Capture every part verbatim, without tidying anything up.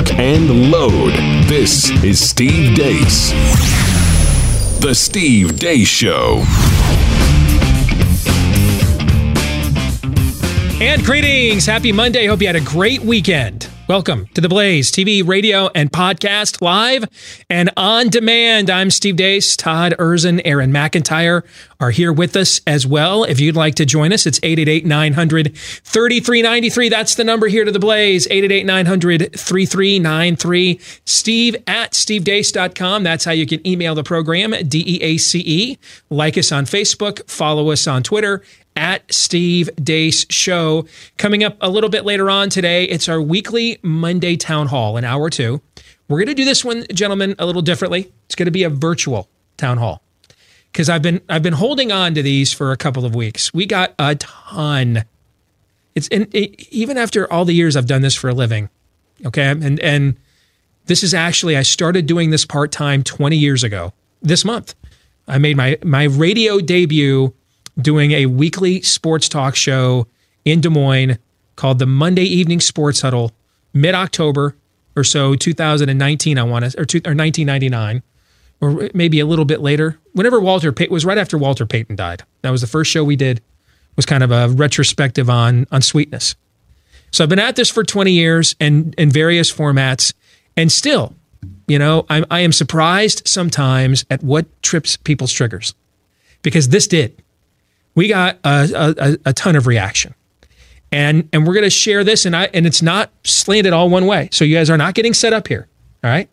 lock, and load. This is Steve Deace. The Steve Deace Show. And greetings. Happy Monday. Hope you had a great weekend. Welcome to The Blaze, T V, radio, and podcast, live and on demand. I'm Steve Deace. Todd Erzin, Aaron McIntyre are here with us as well. If you'd like to join us, it's eight eight eight, nine hundred, thirty-three ninety-three. That's the number here to The Blaze, eight eight eight, nine hundred, thirty-three ninety-three. Steve at steve deace dot com. That's how you can email the program, D E A C E. Like us on Facebook. Follow us on Twitter. At Steve Deace Show. Coming up a little bit later on today, it's our weekly Monday Town Hall, an hour or two. We're going to do this one, gentlemen, a little differently. It's going to be a virtual town hall because I've been I've been holding on to these for a couple of weeks. We got a ton. It's and it, even after all the years I've done this for a living, okay, and and this is actually I started doing this part time twenty years ago. This month, I made my my radio debut doing a weekly sports talk show in Des Moines called the Monday Evening Sports Huddle, mid-October or so, two thousand nineteen, I want to, or, two, or nineteen ninety-nine, or maybe a little bit later. Whenever Walter Payton, was right after Walter Payton died. That was the first show we did, was kind of a retrospective on, on sweetness. So I've been at this for twenty years and in various formats, and still, you know, I'm, I am surprised sometimes at what trips people's triggers, because this did. We got a, a, a ton of reaction, and and we're going to share this, and I and it's not slanted all one way. So you guys are not getting set up here, all right?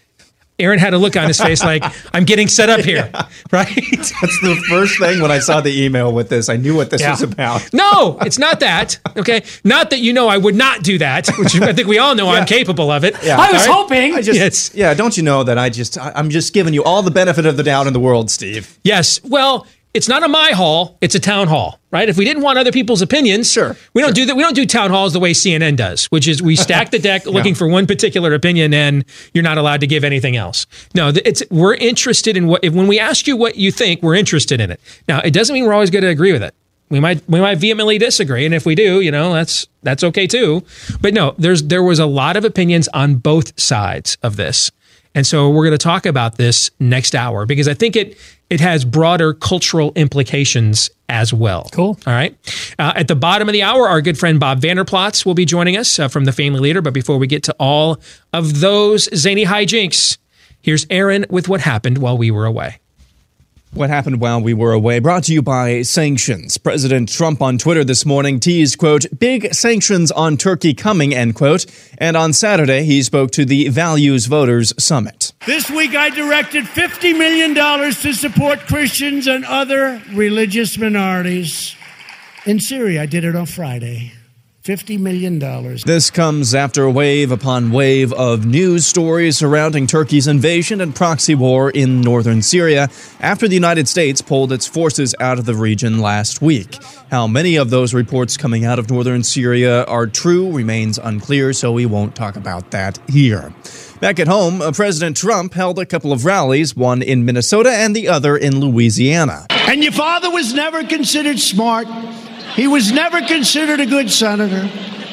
Aaron had a look on his face like, I'm getting set up here, yeah. Right? That's the first thing when I saw the email with this. I knew what this yeah. was about. No, it's not that, okay? Not that you know I would not do that, which I think we all know yeah. I'm capable of it. Yeah. I was right? hoping. I just, yes. Yeah, don't you know that I just, I, I'm just giving you all the benefit of the doubt in the world, Steve. Yes, well, it's not a my hall, it's a town hall, right? If we didn't want other people's opinions, sure, we don't sure. do that. We don't do town halls the way C N N does, which is we stack the deck looking yeah. for one particular opinion, and you're not allowed to give anything else. No, it's we're interested in what. If, when we ask you what you think, we're interested in it. Now, it doesn't mean we're always going to agree with it. We might we might vehemently disagree, and if we do, you know, that's that's okay too. But no, there's there was a lot of opinions on both sides of this. And so we're going to talk about this next hour because I think it it has broader cultural implications as well. Cool. All right. Uh, at the bottom of the hour, our good friend Bob Vanderplatz will be joining us uh, from The Family Leader. But before we get to all of those zany hijinks, here's Aaron with what happened while we were away. What happened while we were away, brought to you by sanctions. President Trump on Twitter this morning teased, quote, big sanctions on Turkey coming, end quote. And on Saturday, he spoke to the Values Voters Summit. This week, I directed fifty million dollars to support Christians and other religious minorities. In Syria, I did it on Friday. fifty million dollars. This comes after wave upon wave of news stories surrounding Turkey's invasion and proxy war in northern Syria after the United States pulled its forces out of the region last week. How many of those reports coming out of northern Syria are true remains unclear, so we won't talk about that here. Back at home, President Trump held a couple of rallies, one in Minnesota and the other in Louisiana. And your father was never considered smart. He was never considered a good senator.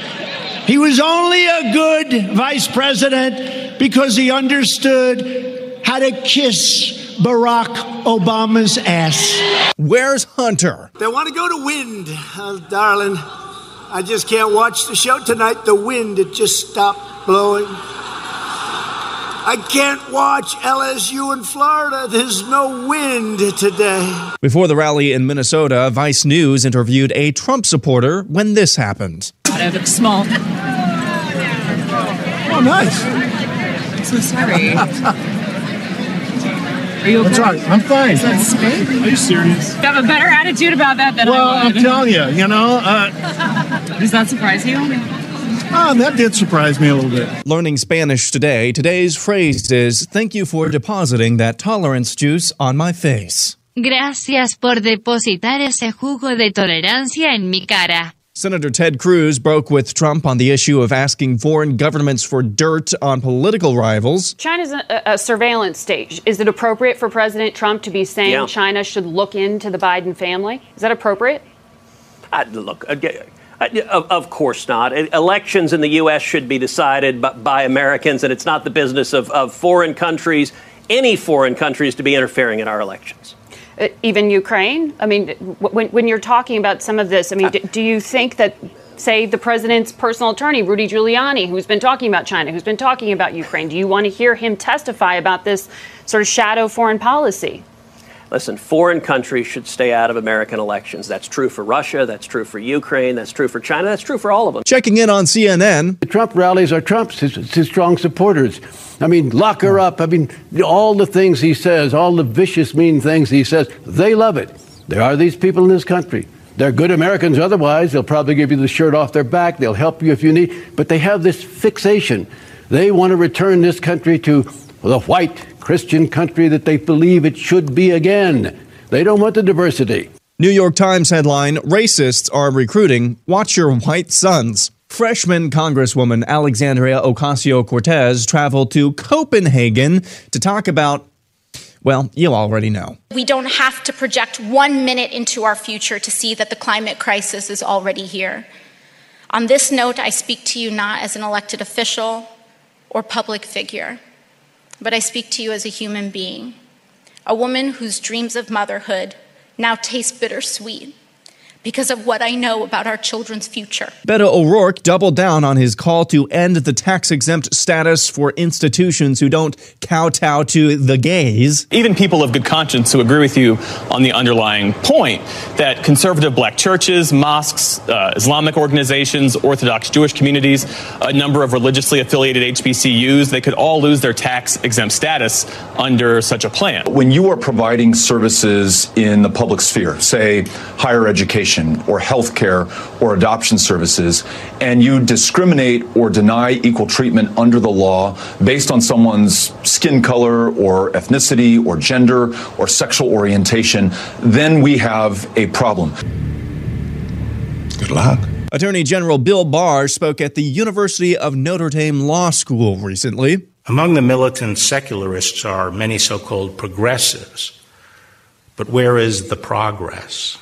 He was only a good vice president because he understood how to kiss Barack Obama's ass. Where's Hunter? They want to go to wind, uh, darling. I just can't watch the show tonight. The wind, it just stopped blowing. I can't watch L S U in Florida. There's no wind today. Before the rally in Minnesota, Vice News interviewed a Trump supporter when this happened. I look small. Oh, nice. I'm so sorry. Are you okay? I'm sorry. I'm fine. Is that straight? Are you serious? You have a better attitude about that than well, I would. I'm telling you, you know. Uh, Does that surprise you? Oh, that did surprise me a little bit. Learning Spanish today, today's phrase is, thank you for depositing that tolerance juice on my face. Gracias por depositar ese jugo de tolerancia en mi cara. Senator Ted Cruz broke with Trump on the issue of asking foreign governments for dirt on political rivals. China's a, a surveillance state. Is it appropriate for President Trump to be saying yeah. China should look into the Biden family? Is that appropriate? Uh, look, again, Uh, of, of course not. Elections in the U S should be decided by, by Americans, and it's not the business of, of foreign countries, any foreign countries, to be interfering in our elections. Uh, even Ukraine? I mean, when, when you're talking about some of this, I mean, uh, do, do you think that, say, the president's personal attorney, Rudy Giuliani, who's been talking about China, who's been talking about Ukraine, do you want to hear him testify about this sort of shadow foreign policy? Listen, foreign countries should stay out of American elections. That's true for Russia. That's true for Ukraine. That's true for China. That's true for all of them. Checking in on C N N. The Trump rallies are Trump's, his, his strong supporters. I mean, lock her up. I mean, all the things he says, all the vicious, mean things he says, they love it. There are these people in this country. They're good Americans otherwise. They'll probably give you the shirt off their back. They'll help you if you need. But they have this fixation. They want to return this country to the white Christian country that they believe it should be again. They don't want the diversity. New York Times headline, racists are recruiting. Watch your white sons. Freshman Congresswoman Alexandria Ocasio-Cortez traveled to Copenhagen to talk about, well, you already know. We don't have to project one minute into our future to see that the climate crisis is already here. On this note, I speak to you not as an elected official or public figure, but I speak to you as a human being, a woman whose dreams of motherhood now taste bittersweet because of what I know about our children's future. Beto O'Rourke doubled down on his call to end the tax-exempt status for institutions who don't kowtow to the gays. Even people of good conscience who agree with you on the underlying point that conservative black churches, mosques, uh, Islamic organizations, Orthodox Jewish communities, a number of religiously affiliated H B C Us, they could all lose their tax-exempt status under such a plan. When you are providing services in the public sphere, say higher education, or healthcare or adoption services, and you discriminate or deny equal treatment under the law based on someone's skin color or ethnicity or gender or sexual orientation, then we have a problem. Good luck. Attorney General Bill Barr spoke at the University of Notre Dame Law School recently. Among the militant secularists are many so-called progressives. But where is the progress?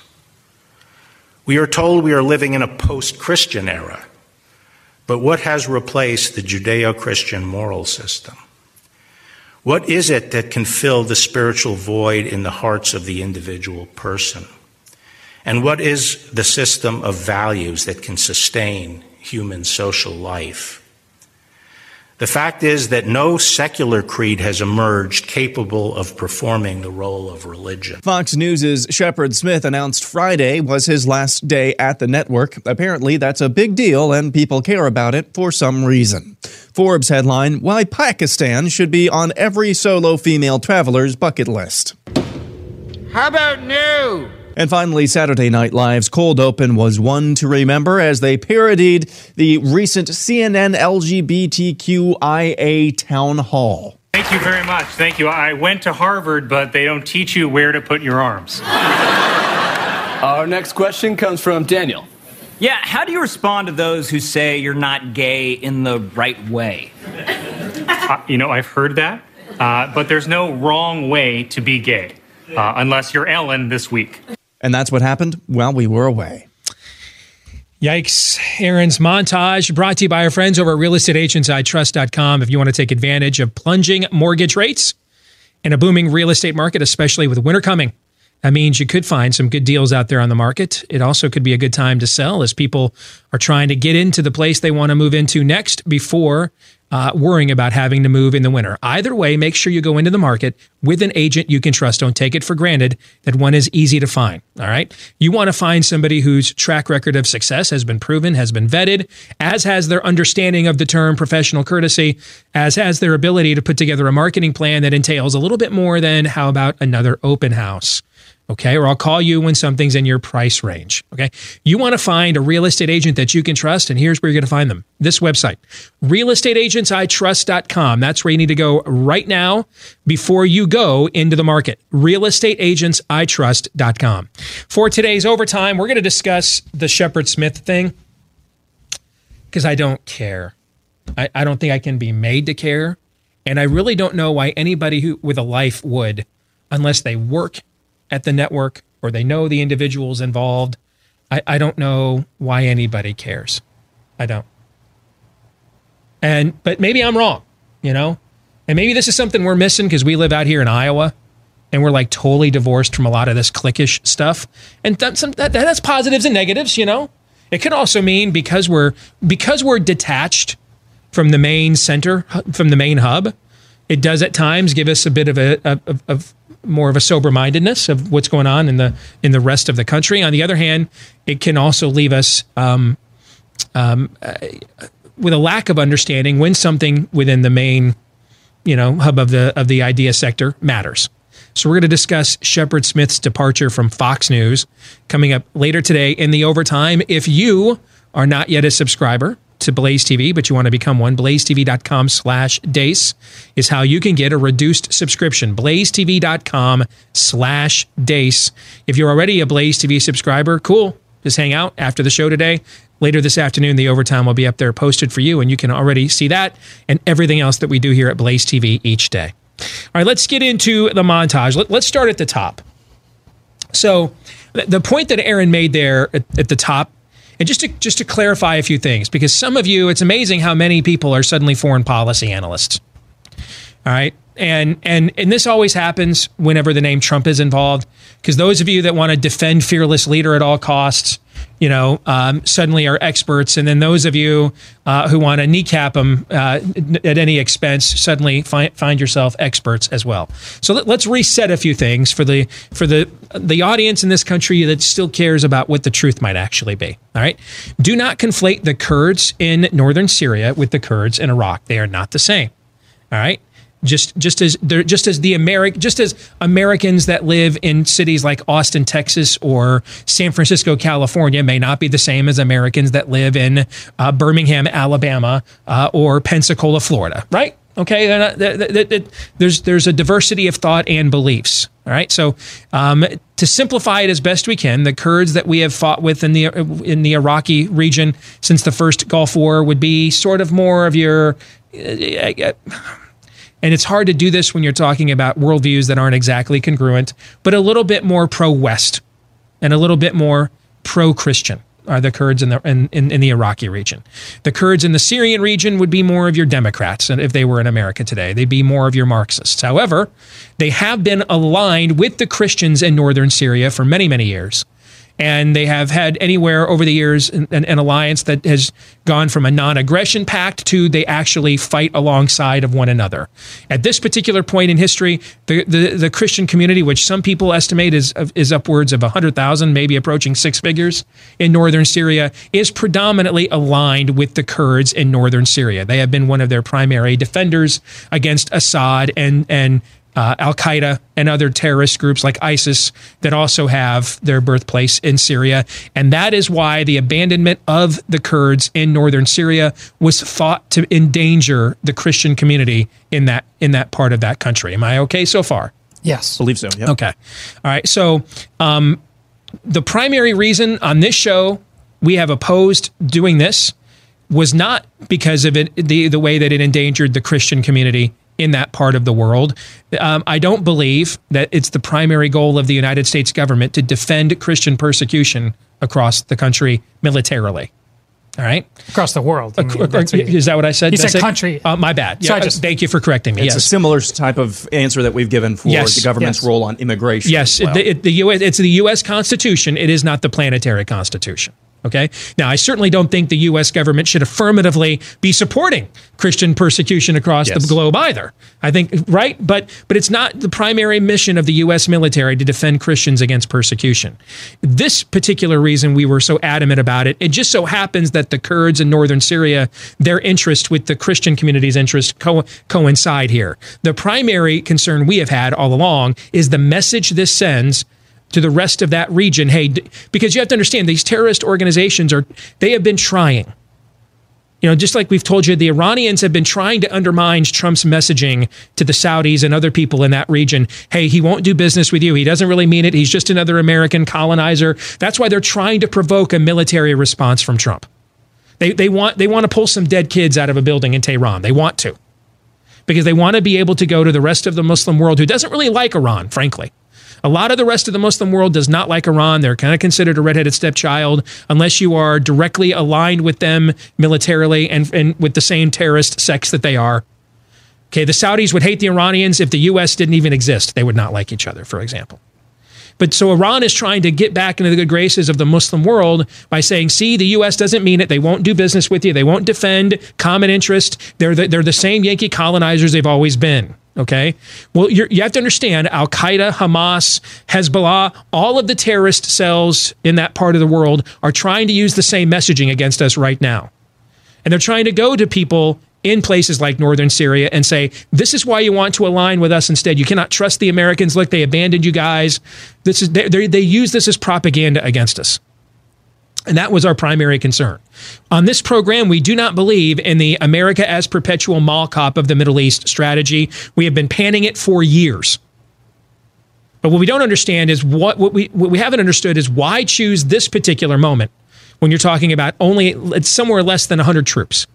We are told we are living in a post-Christian era, but what has replaced the Judeo-Christian moral system? What is it that can fill the spiritual void in the hearts of the individual person? And what is the system of values that can sustain human social life? The fact is that no secular creed has emerged capable of performing the role of religion. Fox News' Shepard Smith announced Friday was his last day at the network. Apparently, that's a big deal, and people care about it for some reason. Forbes headline, Why Pakistan Should Be on Every Solo Female Traveler's Bucket List. How about new? And finally, Saturday Night Live's Cold Open was one to remember as they parodied the recent C N N L G B T Q I A town hall. Thank you very much. Thank you. I went to Harvard, but they don't teach you where to put your arms. Our next question comes from Daniel. Yeah, how do you respond to those who say you're not gay in the right way? Uh, you know, I've heard that, uh, but there's no wrong way to be gay, uh, unless you're Ellen this week. And that's what happened while we were away. Yikes. Aaron's montage brought to you by our friends over at real estate agents I trust dot com. If you want to take advantage of plunging mortgage rates and a booming real estate market, especially with winter coming, that means you could find some good deals out there on the market. It also could be a good time to sell as people are trying to get into the place they want to move into next before uh, worrying about having to move in the winter. Either way, make sure you go into the market with an agent you can trust. Don't take it for granted that one is easy to find. All right. You want to find somebody whose track record of success has been proven, has been vetted, as has their understanding of the term professional courtesy, as has their ability to put together a marketing plan that entails a little bit more than how about another open house. Okay, or I'll call you when something's in your price range. Okay, you want to find a real estate agent that you can trust, and here's where you're going to find them. This website, real estate agents I trust dot com. That's where you need to go right now before you go into the market. real estate agents I trust dot com. For today's overtime, we're going to discuss the Shepard Smith thing because I don't care. I, I don't think I can be made to care, and I really don't know why anybody who with a life would, unless they work at the network or they know the individuals involved. I, I don't know why anybody cares. I don't. And but maybe I'm wrong, you know? And maybe this is something we're missing because we live out here in Iowa and we're like totally divorced from a lot of this cliquish stuff. And that's, that, that has positives and negatives, you know? It could also mean because we're because we're detached from the main center, from the main hub, it does at times give us a bit of a of, of more of a sober-mindedness of what's going on in the in the rest of the country. On the other hand, it can also leave us um, um, uh, with a lack of understanding when something within the main, you know, hub of the of the idea sector matters. So we're going to discuss Shepard Smith's departure from Fox News coming up later today in the Overtime. If you are not yet a subscriber to Blaze T V, but you want to become one, blazetv.com slash Deace is how you can get a reduced subscription. blazetv.com slash Deace. If you're already a Blaze T V subscriber, cool. Just hang out after the show today. Later this afternoon, the Overtime will be up there posted for you, and you can already see that and everything else that we do here at Blaze T V each day. All right, let's get into the montage. Let, let's start at the top. So the point that Aaron made there at, at the top, and just to just to clarify a few things, because some of you, it's amazing how many people are suddenly foreign policy analysts. All right. And and and this always happens whenever the name Trump is involved, because those of you that want to defend fearless leader at all costs, you know, um, suddenly are experts. And then those of you uh, who want to kneecap them uh, at any expense suddenly find, find yourself experts as well. So let, let's reset a few things for the for the the audience in this country that still cares about what the truth might actually be. All right. Do not conflate the Kurds in northern Syria with the Kurds in Iraq. They are not the same. All right. Just just as they're just as the Ameri- just as Americans that live in cities like Austin, Texas, or San Francisco, California, may not be the same as Americans that live in uh, Birmingham, Alabama, uh, or Pensacola, Florida. Right? Okay. They're not, they're, they're, they're, there's there's a diversity of thought and beliefs. All right. So um, to simplify it as best we can, the Kurds that we have fought with in the in the Iraqi region since the first Gulf War would be sort of more of your. Uh, uh, And it's hard to do this when you're talking about worldviews that aren't exactly congruent, but a little bit more pro-West and a little bit more pro-Christian are the Kurds in the in, in, in the Iraqi region. The Kurds in the Syrian region would be more of your Democrats, and if they were in America today, they'd be more of your Marxists. However, they have been aligned with the Christians in northern Syria for many, many years. And they have had anywhere over the years an, an alliance that has gone from a non-aggression pact to they actually fight alongside of one another. At this particular point in history, the, the, the Christian community, which some people estimate is, is upwards of one hundred thousand, maybe approaching six figures in northern Syria, is predominantly aligned with the Kurds in northern Syria. They have been one of their primary defenders against Assad and and Uh, Al-Qaeda and other terrorist groups like ISIS that also have their birthplace in Syria. And that is why the abandonment of the Kurds in northern Syria was thought to endanger the Christian community in that in that part of that country. Am I okay so far? Yes. I believe so. Yep. Okay. All right. So um, the primary reason on this show we have opposed doing this was not because of it, the, the way that it endangered the Christian community in that part of the world. Um, I don't believe that it's the primary goal of the United States government to defend Christian persecution across the country militarily. All right? Across the world. I mean, uh, is that what I said? You That's said it? country. Uh, my bad. So Yeah, just, thank you for correcting me. It's yes. a similar type of answer that we've given for yes, the government's yes. role on immigration. Yes, well. it, it, the U S, it's the U S Constitution. It is not the planetary Constitution. Okay. Now, I certainly don't think the U S government should affirmatively be supporting Christian persecution across Yes. the globe either. I think, right? But but it's not the primary mission of the U S military to defend Christians against persecution. This particular reason we were so adamant about it, it just so happens that the Kurds in northern Syria, their interest with the Christian community's interest co- coincide here. The primary concern we have had all along is the message this sends to the rest of that region. Hey, because you have to understand, these terrorist organizations are, they have been trying. You know, just like we've told you, the Iranians have been trying to undermine Trump's messaging to the Saudis and other people in that region. Hey, he won't do business with you. He doesn't really mean it. He's just another American colonizer. That's why they're trying to provoke a military response from Trump. They they want they want to pull some dead kids out of a building in Tehran. They want to. Because they want to be able to go to the rest of the Muslim world who doesn't really like Iran, frankly. A lot of the rest of the Muslim world does not like Iran. They're kind of considered a redheaded stepchild unless you are directly aligned with them militarily and, and with the same terrorist sects that they are. Okay, the Saudis would hate the Iranians if the U S didn't even exist. They would not like each other, for example. But so Iran is trying to get back into the good graces of the Muslim world by saying, see, the U S doesn't mean it. They won't do business with you. They won't defend common interest. They're the, they're the same Yankee colonizers they've always been. Okay? Well, you're, you have to understand Al-Qaeda, Hamas, Hezbollah, all of the terrorist cells in that part of the world are trying to use the same messaging against us right now. And they're trying to go to people in places like northern Syria and say, this is why you want to align with us instead. You cannot trust the Americans. Look, they abandoned you guys. This is they, they use this as propaganda against us. And that was our primary concern. On this program, we do not believe in the America as perpetual mall cop of the Middle East strategy. We have been panning it for years. But what we don't understand is what, what we what we haven't understood is why choose this particular moment when you're talking about only it's somewhere less than one hundred troops.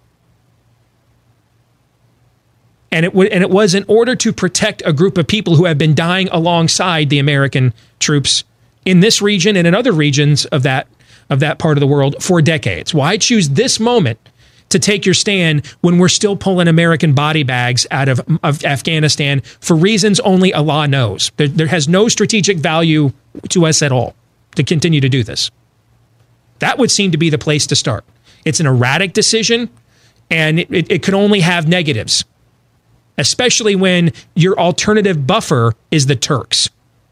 And it, w- and it was in order to protect a group of people who have been dying alongside the American troops in this region and in other regions of that of that part of the world for decades. Why choose this moment to take your stand when we're still pulling American body bags out of, of Afghanistan for reasons only Allah knows? There, there has no strategic value to us at all to continue to do this. That would seem to be the place to start. It's an erratic decision, and it, it, it could only have negatives, especially when your alternative buffer is the Turks.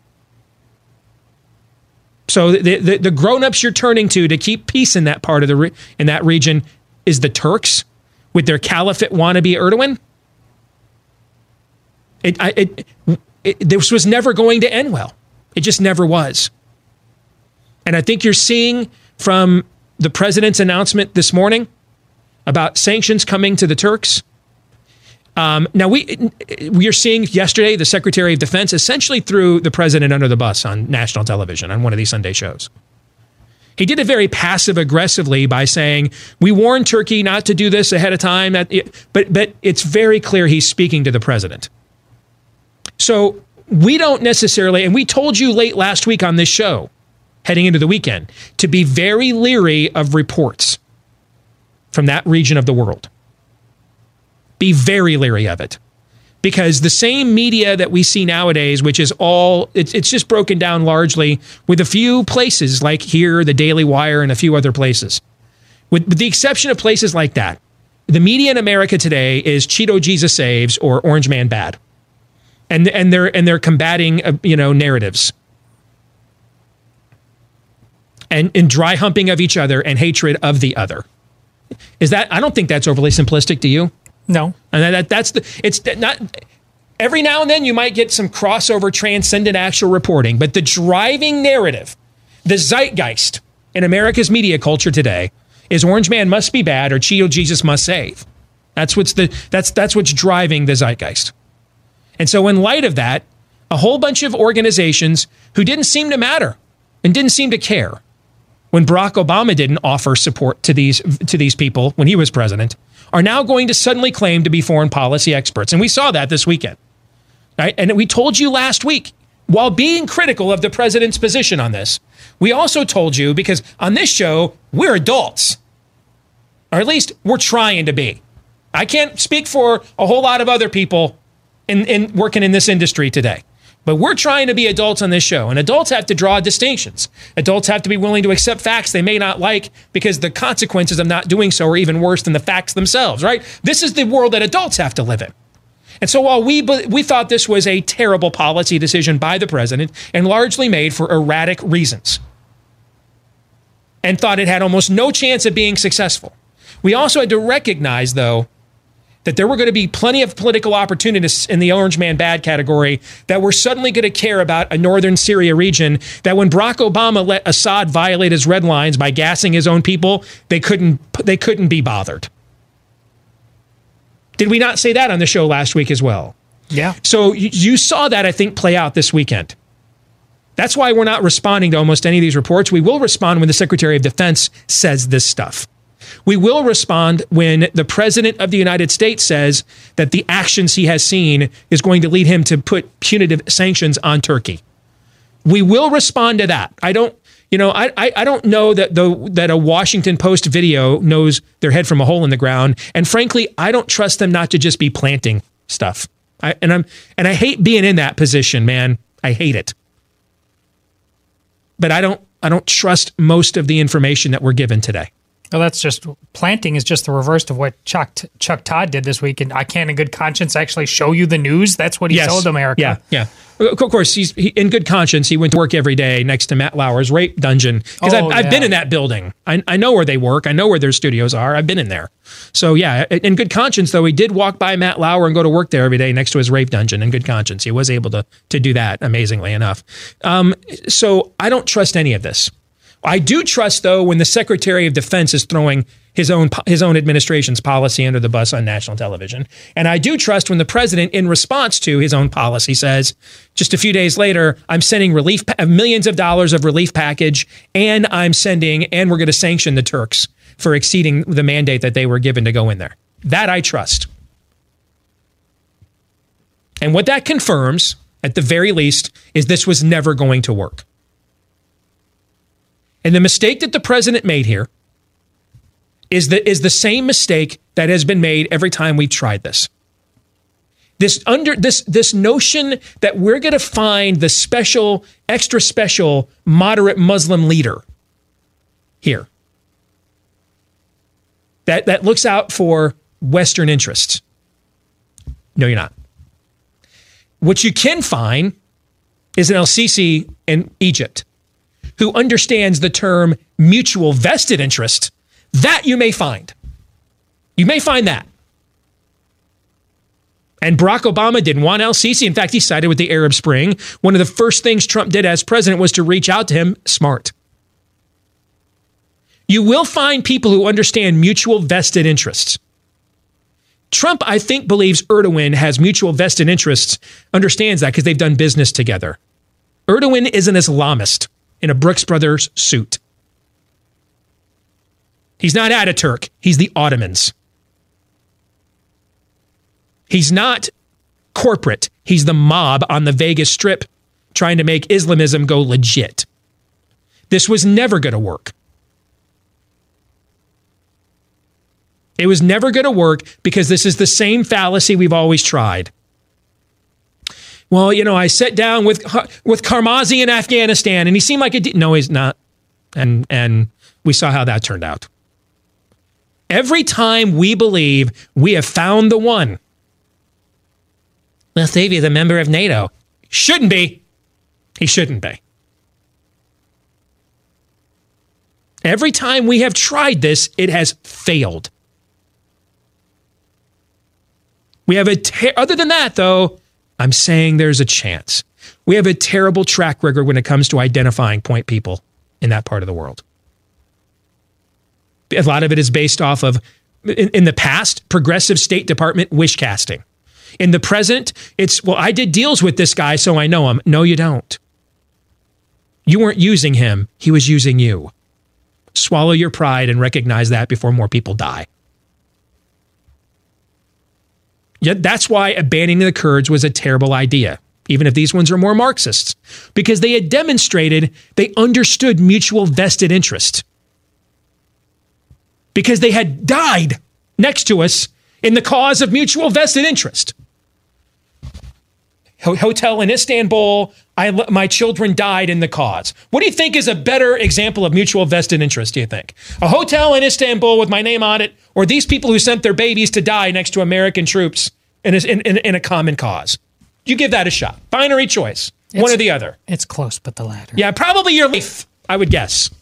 So the, the, the grown-ups you're turning to to keep peace in that part of the re- in that region is the Turks with their caliphate wannabe Erdogan. It, I, it, it, this was never going to end well. It just never was. And I think you're seeing from the president's announcement this morning about sanctions coming to the Turks. Um, now, we we are seeing yesterday the Secretary of Defense essentially threw the president under the bus on national television on one of these Sunday shows. He did it very passive-aggressively by saying, we warned Turkey not to do this ahead of time, but, but it's very clear he's speaking to the president. So we don't necessarily, and we told you late last week on this show, heading into the weekend, to be very leery of reports from that region of the world. Be very leery of it, because the same media that we see nowadays, which is all, it's, it's just broken down largely with a few places like here, the Daily Wire, and a few other places. With, with the exception of places like that, the media in America today is Cheeto Jesus saves or Orange Man bad, and and they're and they're combating uh, you know narratives and and dry humping of each other and hatred of the other. Is that? I don't think that's overly simplistic. Do you? No. And that, that's the, it's not, every now and then you might get some crossover transcendent actual reporting, but the driving narrative, the zeitgeist in America's media culture today is Orange Man must be bad or Cheeto Jesus must save. That's what's the, that's, that's what's driving the zeitgeist. And so in light of that, a whole bunch of organizations who didn't seem to matter and didn't seem to care when Barack Obama didn't offer support to these, to these people when he was president, are now going to suddenly claim to be foreign policy experts. And we saw that this weekend. Right? And we told you last week, while being critical of the president's position on this, we also told you, because on this show, we're adults. Or at least we're trying to be. I can't speak for a whole lot of other people in, in working in this industry today. But we're trying to be adults on this show, and adults have to draw distinctions. Adults have to be willing to accept facts they may not like because the consequences of not doing so are even worse than the facts themselves, right? This is the world that adults have to live in. And so while we we thought this was a terrible policy decision by the president and largely made for erratic reasons and thought it had almost no chance of being successful, we also had to recognize, though, that there were going to be plenty of political opportunists in the Orange Man bad category that were suddenly going to care about a northern Syria region that when Barack Obama let Assad violate his red lines by gassing his own people, they couldn't, they couldn't be bothered. Did we not say that on the show last week as well? Yeah. So you, you saw that, I think, play out this weekend. That's why we're not responding to almost any of these reports. We will respond when the Secretary of Defense says this stuff. We will respond when the President of the United States says that the actions he has seen is going to lead him to put punitive sanctions on Turkey. We will respond to that. I don't, you know, I I, I don't know that the that a Washington Post video knows their head from a hole in the ground. And frankly, I don't trust them not to just be planting stuff. I, and I'm and I hate being in that position, man. I hate it. But I don't I don't trust most of the information that we're given today. Well, that's just planting is just the reverse of what Chuck Chuck Todd did this week. And I can't, in good conscience, actually show you the news. That's what he Yes. told America. Yeah, yeah. Of course, he's he, in good conscience. He went to work every day next to Matt Lauer's rape dungeon because Oh, I've, I've yeah. been in that building. I, I know where they work. I know where their studios are. I've been in there. So yeah, in good conscience, though, he did walk by Matt Lauer and go to work there every day next to his rape dungeon. In good conscience, he was able to to do that. Amazingly enough. Um, so I don't trust any of this. I do trust, though, when the Secretary of Defense is throwing his own his own administration's policy under the bus on national television. And I do trust when the president, in response to his own policy, says, just a few days later, I'm sending relief pa- millions of dollars of relief package, and I'm sending, and we're going to sanction the Turks for exceeding the mandate that they were given to go in there. That I trust. And what that confirms, at the very least, is this was never going to work. And the mistake that the president made here is the, is the same mistake that has been made every time we've tried this. This under this this notion that we're going to find the special, extra special, moderate Muslim leader here that, that looks out for Western interests. No, you're not. What you can find is an El-Sisi in Egypt who understands the term mutual vested interest. That you may find. You may find that. And Barack Obama didn't want El-Sisi. In fact, he sided with the Arab Spring. One of the first things Trump did as president was to reach out to him. Smart. You will find people who understand mutual vested interests. Trump, I think, believes Erdogan has mutual vested interests, understands that because they've done business together. Erdogan is an Islamist in a Brooks Brothers suit. He's not Ataturk. He's the Ottomans. He's not corporate. He's the mob on the Vegas Strip trying to make Islamism go legit. This was never going to work. It was never going to work because this is the same fallacy we've always tried. Well, you know, I sat down with with Karmazi in Afghanistan, and he seemed like it. No, he's not, and and we saw how that turned out. Every time we believe we have found the one, well, Thavi is a member of NATO. Shouldn't be. He shouldn't be. Every time we have tried this, it has failed. We have a ter- other than that, though. I'm saying there's a chance. We have a terrible track record when it comes to identifying point people in that part of the world. A lot of it is based off of, in, in the past, progressive State Department wish casting. In the present, it's, well, I did deals with this guy, so I know him. No, you don't. You weren't using him. He was using you. Swallow your pride and recognize that before more people die. Yet that's why abandoning the Kurds was a terrible idea, even if these ones are more Marxists, because they had demonstrated they understood mutual vested interest. Because they had died next to us in the cause of mutual vested interest. Hotel in Istanbul, I, my children died in the cause. What do you think is a better example of mutual vested interest, do you think? A hotel in Istanbul with my name on it, or these people who sent their babies to die next to American troops in a, in, in, in a common cause? You give that a shot. Binary choice. It's, one or the other. It's close, but the latter. Yeah, probably your life, I would guess.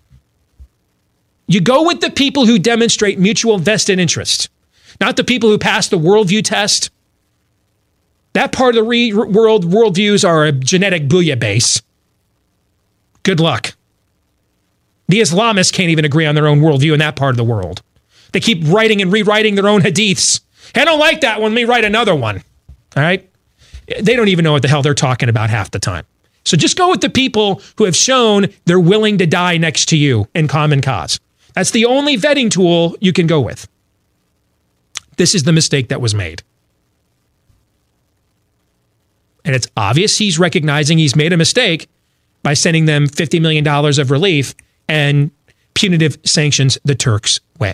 You go with the people who demonstrate mutual vested interest, not the people who pass the worldview test. That part of the re- world worldviews are a genetic bouillabaisse. Good luck. The Islamists can't even agree on their own worldview in that part of the world. They keep writing and rewriting their own hadiths. I don't like that one. Let me write another one. All right? They don't even know what the hell they're talking about half the time. So just go with the people who have shown they're willing to die next to you in common cause. That's the only vetting tool you can go with. This is the mistake that was made. And it's obvious he's recognizing he's made a mistake by sending them fifty million dollars of relief and punitive sanctions the Turks' way.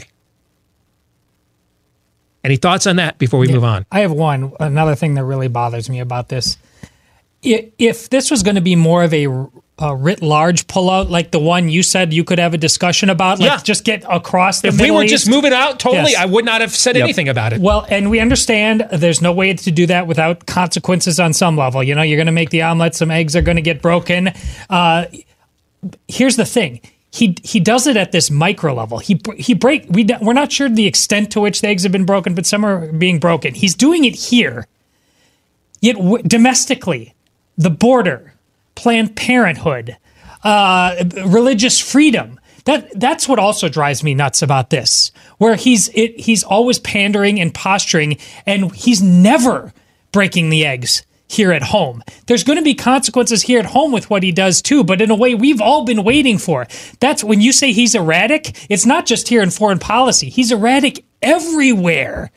Any thoughts on that before we Yeah, move on? I have one. Another thing that really bothers me about this. I- If this was going to be more of a, a writ large pullout, like the one you said you could have a discussion about, like Yeah. just get across the If we Middle were just East- moving out totally, Yes. I would not have said Yep. anything about it. Well, and we understand there's no way to do that without consequences on some level. You know, you're going to make the omelet, some eggs are going to get broken. Uh, here's the thing. He he does it at this micro level. He he break we we're not sure the extent to which the eggs have been broken, but some are being broken. He's doing it here. Yet w- domestically, the border, Planned Parenthood, uh, religious freedom. That that's what also drives me nuts about this. Where he's it, he's always pandering and posturing, and he's never breaking the eggs here at home. There's going to be consequences here at home with what he does too, but in a way we've all been waiting for. That's when you say he's erratic, it's not just here in foreign policy. He's erratic everywhere.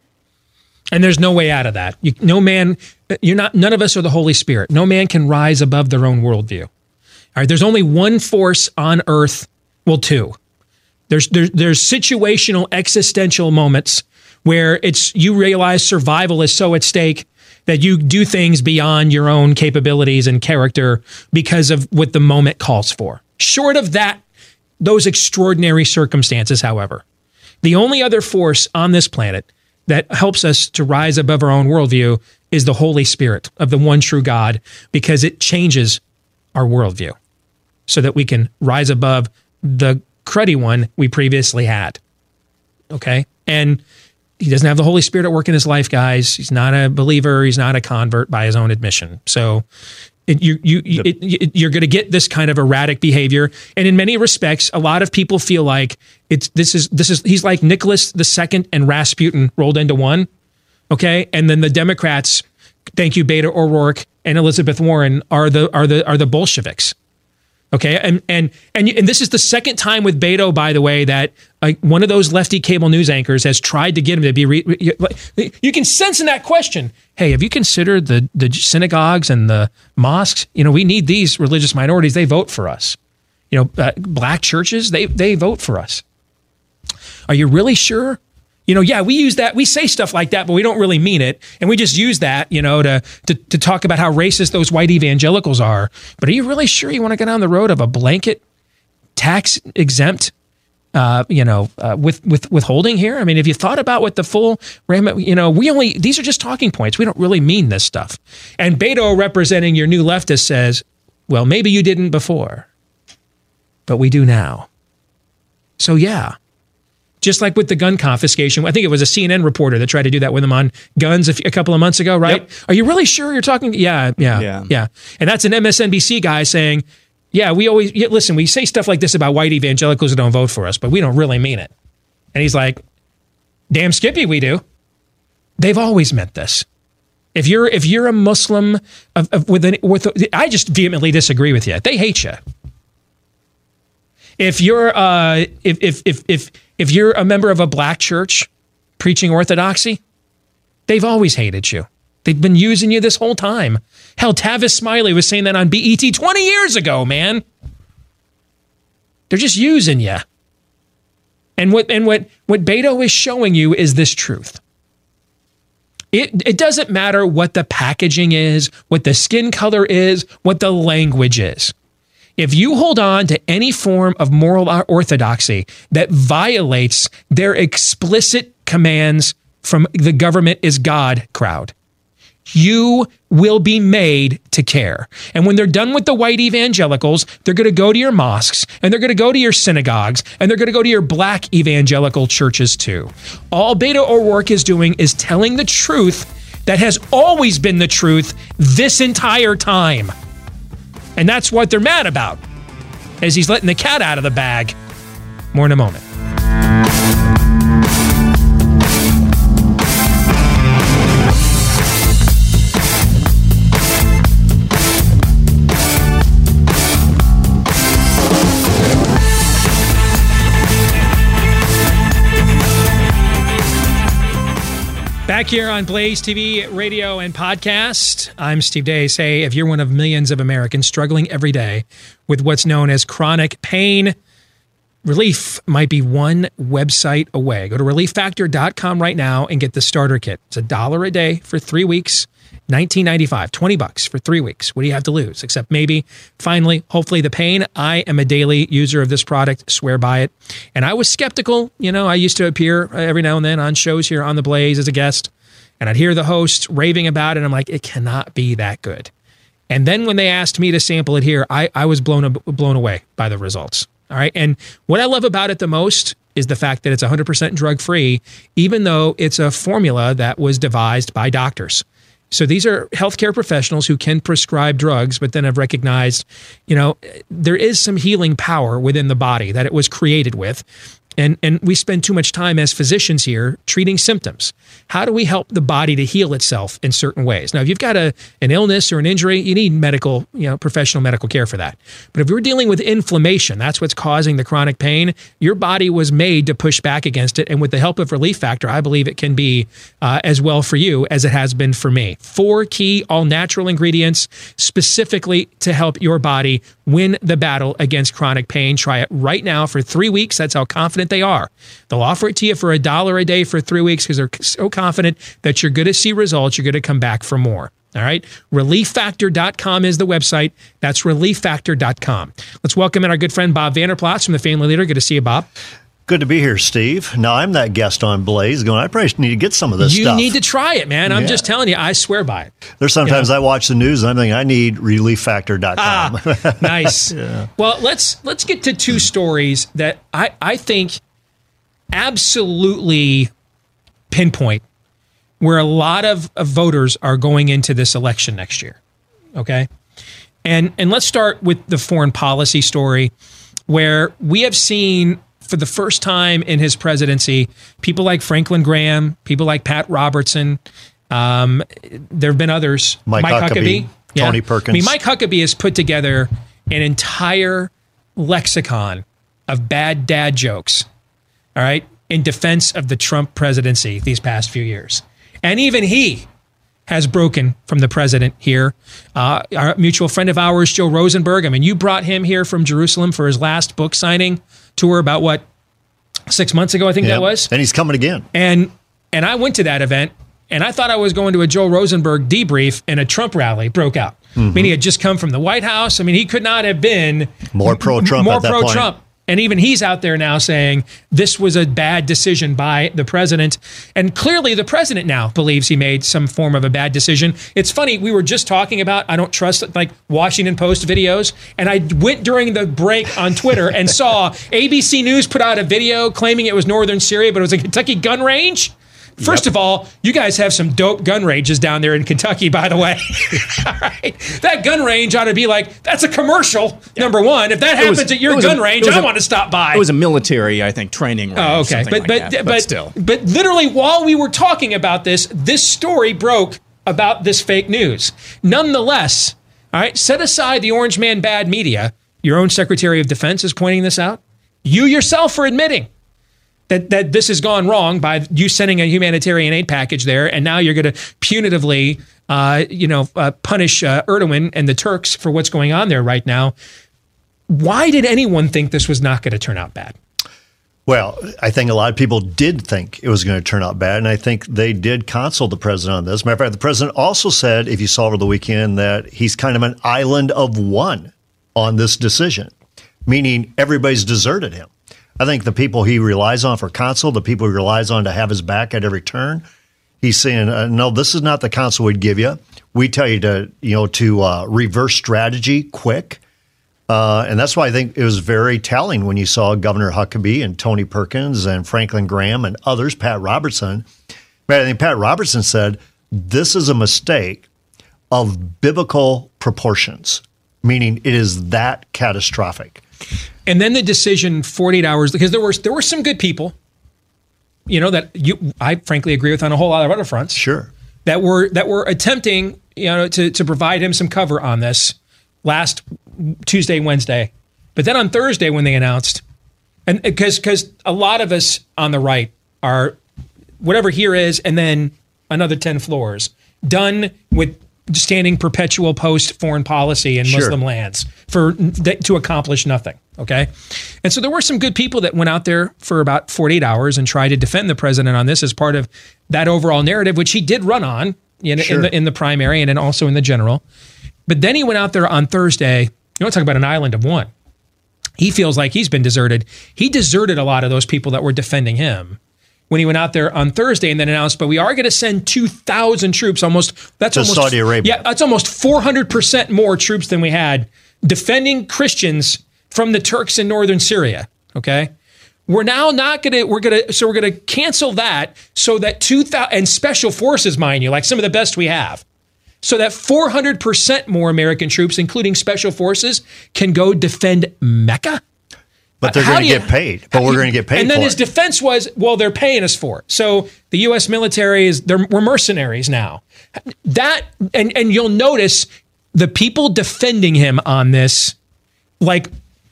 And there's no way out of that. You, no man, you're not. None of us are the Holy Spirit. No man can rise above their own worldview. All right. There's only one force on earth. Well, two. There's there's there's situational, existential moments where it's you realize survival is so at stake that you do things beyond your own capabilities and character because of what the moment calls for. Short of that, those extraordinary circumstances, however, the only other force on this planet that helps us to rise above our own worldview is the Holy Spirit of the one true God, because it changes our worldview so that we can rise above the cruddy one we previously had. Okay? And he doesn't have the Holy Spirit at work in his life, guys. He's not a believer. He's not a convert by his own admission. So it, you, you, it, it, you're going to get this kind of erratic behavior. And in many respects, a lot of people feel like it's this is this is he's like Nicholas the Second and Rasputin rolled into one. Okay, and then the Democrats, thank you, Beto O'Rourke and Elizabeth Warren, are the are the are the Bolsheviks. Okay, and and and and this is the second time with Beto, by the way, that like one of those lefty cable news anchors has tried to get him to be. Re, re, you can sense in that question. Hey, have you considered the the synagogues and the mosques? You know, we need these religious minorities. They vote for us. You know, uh, black churches, they they vote for us. Are you really sure? You know, yeah, we use that. We say stuff like that, but we don't really mean it. And we just use that, you know, to, to, to talk about how racist those white evangelicals are. But are you really sure you want to go down the road of a blanket tax exempt, uh, you know, uh, with, with withholding here? I mean, have you thought about what the full, you know, we only, these are just talking points. We don't really mean this stuff. And Beto, representing your new leftist, says, well, maybe you didn't before, but we do now. So, yeah. Just like with the gun confiscation, I think it was a C N N reporter that tried to do that with him on guns a, few, a couple of months ago, right? Yep. Are you really sure you're talking? Yeah, yeah, yeah, yeah. And that's an M S N B C guy saying, yeah, we always, yeah, listen, we say stuff like this about white evangelicals who don't vote for us, but we don't really mean it. And he's like, damn Skippy, we do. They've always meant this. If you're if you're a Muslim of, of, with an, with, I just vehemently disagree with you. They hate you. If you're uh, if if if if if you're a member of a black church preaching orthodoxy, they've always hated you. They've been using you this whole time. Hell, Tavis Smiley was saying that on B E T twenty years ago, man. They're just using you. And what and what what Beto is showing you is this truth. It it doesn't matter what the packaging is, what the skin color is, what the language is. If you hold on to any form of moral orthodoxy that violates their explicit commands from the government is God crowd, you will be made to care. And when they're done with the white evangelicals, they're going to go to your mosques and they're going to go to your synagogues and they're going to go to your black evangelical churches too. All Beto O'Rourke is doing is telling the truth that has always been the truth this entire time. And that's what they're mad about, as he's letting the cat out of the bag. More in a moment. Back Back here on Blaze T V, radio, and podcast, I'm Steve Deace. Hey, if you're one of millions of Americans struggling every day with what's known as chronic pain, Relief might be one website away. Go to relief factor dot com right now and get the starter kit. It's a dollar a day for three weeks, nineteen ninety-five, twenty bucks for three weeks. What do you have to lose? Except maybe, finally, hopefully the pain. I am a daily user of this product, swear by it. And I was skeptical. You know, I used to appear every now and then on shows here on The Blaze as a guest, and I'd hear the host raving about it, and I'm like, it cannot be that good. And then when they asked me to sample it here, I, I was blown blown away by the results. All right. And what I love about it the most is the fact that it's one hundred percent drug-free, even though it's a formula that was devised by doctors. So these are healthcare professionals who can prescribe drugs, but then have recognized, you know, there is some healing power within the body that it was created with. And and we spend too much time as physicians here treating symptoms. How do we help the body to heal itself in certain ways? Now, if you've got a an illness or an injury, you need medical, you know, professional medical care for that. But if you're dealing with inflammation, that's what's causing the chronic pain, your body was made to push back against it. And with the help of Relief Factor, I believe it can be uh, as well for you as it has been for me. Four key all-natural ingredients specifically to help your body win the battle against chronic pain. Try it right now for three weeks. That's how confident they are. They'll offer it to you for a dollar a day for three weeks because they're so confident that you're going to see results. You're going to come back for more. All right. relief factor dot com is the website. That's relief factor dot com. Let's welcome in our good friend Bob Vanderplas from the Family Leader. Good to see you, Bob. Good to be here, Steve. Now, I'm that guest on Blaze going, I probably need to get some of this you stuff. You need to try it, man. I'm yeah. just telling you, I swear by it. There's sometimes you know? I watch the news and I'm thinking, I need relief factor dot com. Ah, nice. Yeah. Well, let's let's get to two stories that I, I think absolutely pinpoint where a lot of, of voters are going into this election next year. Okay? And and let's start with the foreign policy story, where we have seen for the first time in his presidency, people like Franklin Graham, people like Pat Robertson, um, there have been others. Mike, Mike Huckabee, Huckabee yeah. Tony Perkins. I mean, Mike Huckabee has put together an entire lexicon of bad dad jokes, all right, in defense of the Trump presidency these past few years. And even he has broken from the president here. Uh, our mutual friend of ours, Joe Rosenberg, I mean, you brought him here from Jerusalem for his last book signing tour about, what, six months ago, I think yep. that was? And he's coming again. And and I went to that event, and I thought I was going to a Joe Rosenberg debrief, and a Trump rally broke out. Mm-hmm. I mean, he had just come from the White House. I mean, he could not have been more pro-Trump more at that pro-Trump. point. And even he's out there now saying this was a bad decision by the president. And clearly the president now believes he made some form of a bad decision. It's funny, we were just talking about, I don't trust like Washington Post videos. And I went during the break on Twitter and saw A B C News put out a video claiming it was northern Syria, but it was a Kentucky gun range. First yep. of all, you guys have some dope gun ranges down there in Kentucky, by the way. All right. That gun range ought to be like, that's a commercial, yeah. number one. If that happens was, at your gun a, range, I a, want to stop by. It was a military, I think, training range. Oh, okay. But, like but, that, but, but still. But literally, while we were talking about this, this story broke about this fake news. Nonetheless, all right, set aside the Orange Man bad media. Your own Secretary of Defense is pointing this out. You yourself are admitting That, that this has gone wrong by you sending a humanitarian aid package there, and now you're going to punitively, uh, you know, uh, punish uh, Erdogan and the Turks for what's going on there right now. Why did anyone think this was not going to turn out bad? Well, I think a lot of people did think it was going to turn out bad, and I think they did consult the president on this. Matter of fact, the president also said, if you saw over the weekend, that he's kind of an island of one on this decision, meaning everybody's deserted him. I think the people he relies on for counsel, the people he relies on to have his back at every turn, he's saying, uh, no, this is not the counsel we'd give you. We tell you to, you know, to uh, reverse strategy quick. Uh, and that's why I think it was very telling when you saw Governor Huckabee and Tony Perkins and Franklin Graham and others, Pat Robertson. But I think Pat Robertson said, this is a mistake of biblical proportions, meaning it is that catastrophic. And then the decision forty-eight hours, because there were there were some good people, you know, that you I frankly agree with on a whole lot of other fronts. Sure. That were that were attempting, you know, to to provide him some cover on this last Tuesday, Wednesday. But then on Thursday when they announced, and because because a lot of us on the right are whatever here is, and then another ten floors, done with standing perpetual post foreign policy in Sure. Muslim lands for to accomplish nothing. Okay. And so there were some good people that went out there for about forty-eight hours and tried to defend the president on this as part of that overall narrative, which he did run on you know, Sure. in the in the primary and then also in the general. But then he went out there on Thursday. You want to talk about an island of one. He feels like he's been deserted. He deserted a lot of those people that were defending him when he went out there on Thursday and then announced, but we are going to send two thousand troops, almost, that's To almost, Saudi Arabia. Yeah, that's almost four hundred percent more troops than we had defending Christians from the Turks in northern Syria, okay? We're now not going to, we're going to, so we're going to cancel that so that two thousand, and special forces, mind you, like some of the best we have, so that four hundred percent more American troops, including special forces, can go defend Mecca? But they're How going do to you- get paid. But we're going to get paid And then for his it. defense was, well, they're paying us for it. So the U S military is, they're, we're mercenaries now. That, and, and you'll notice the people defending him on this, like,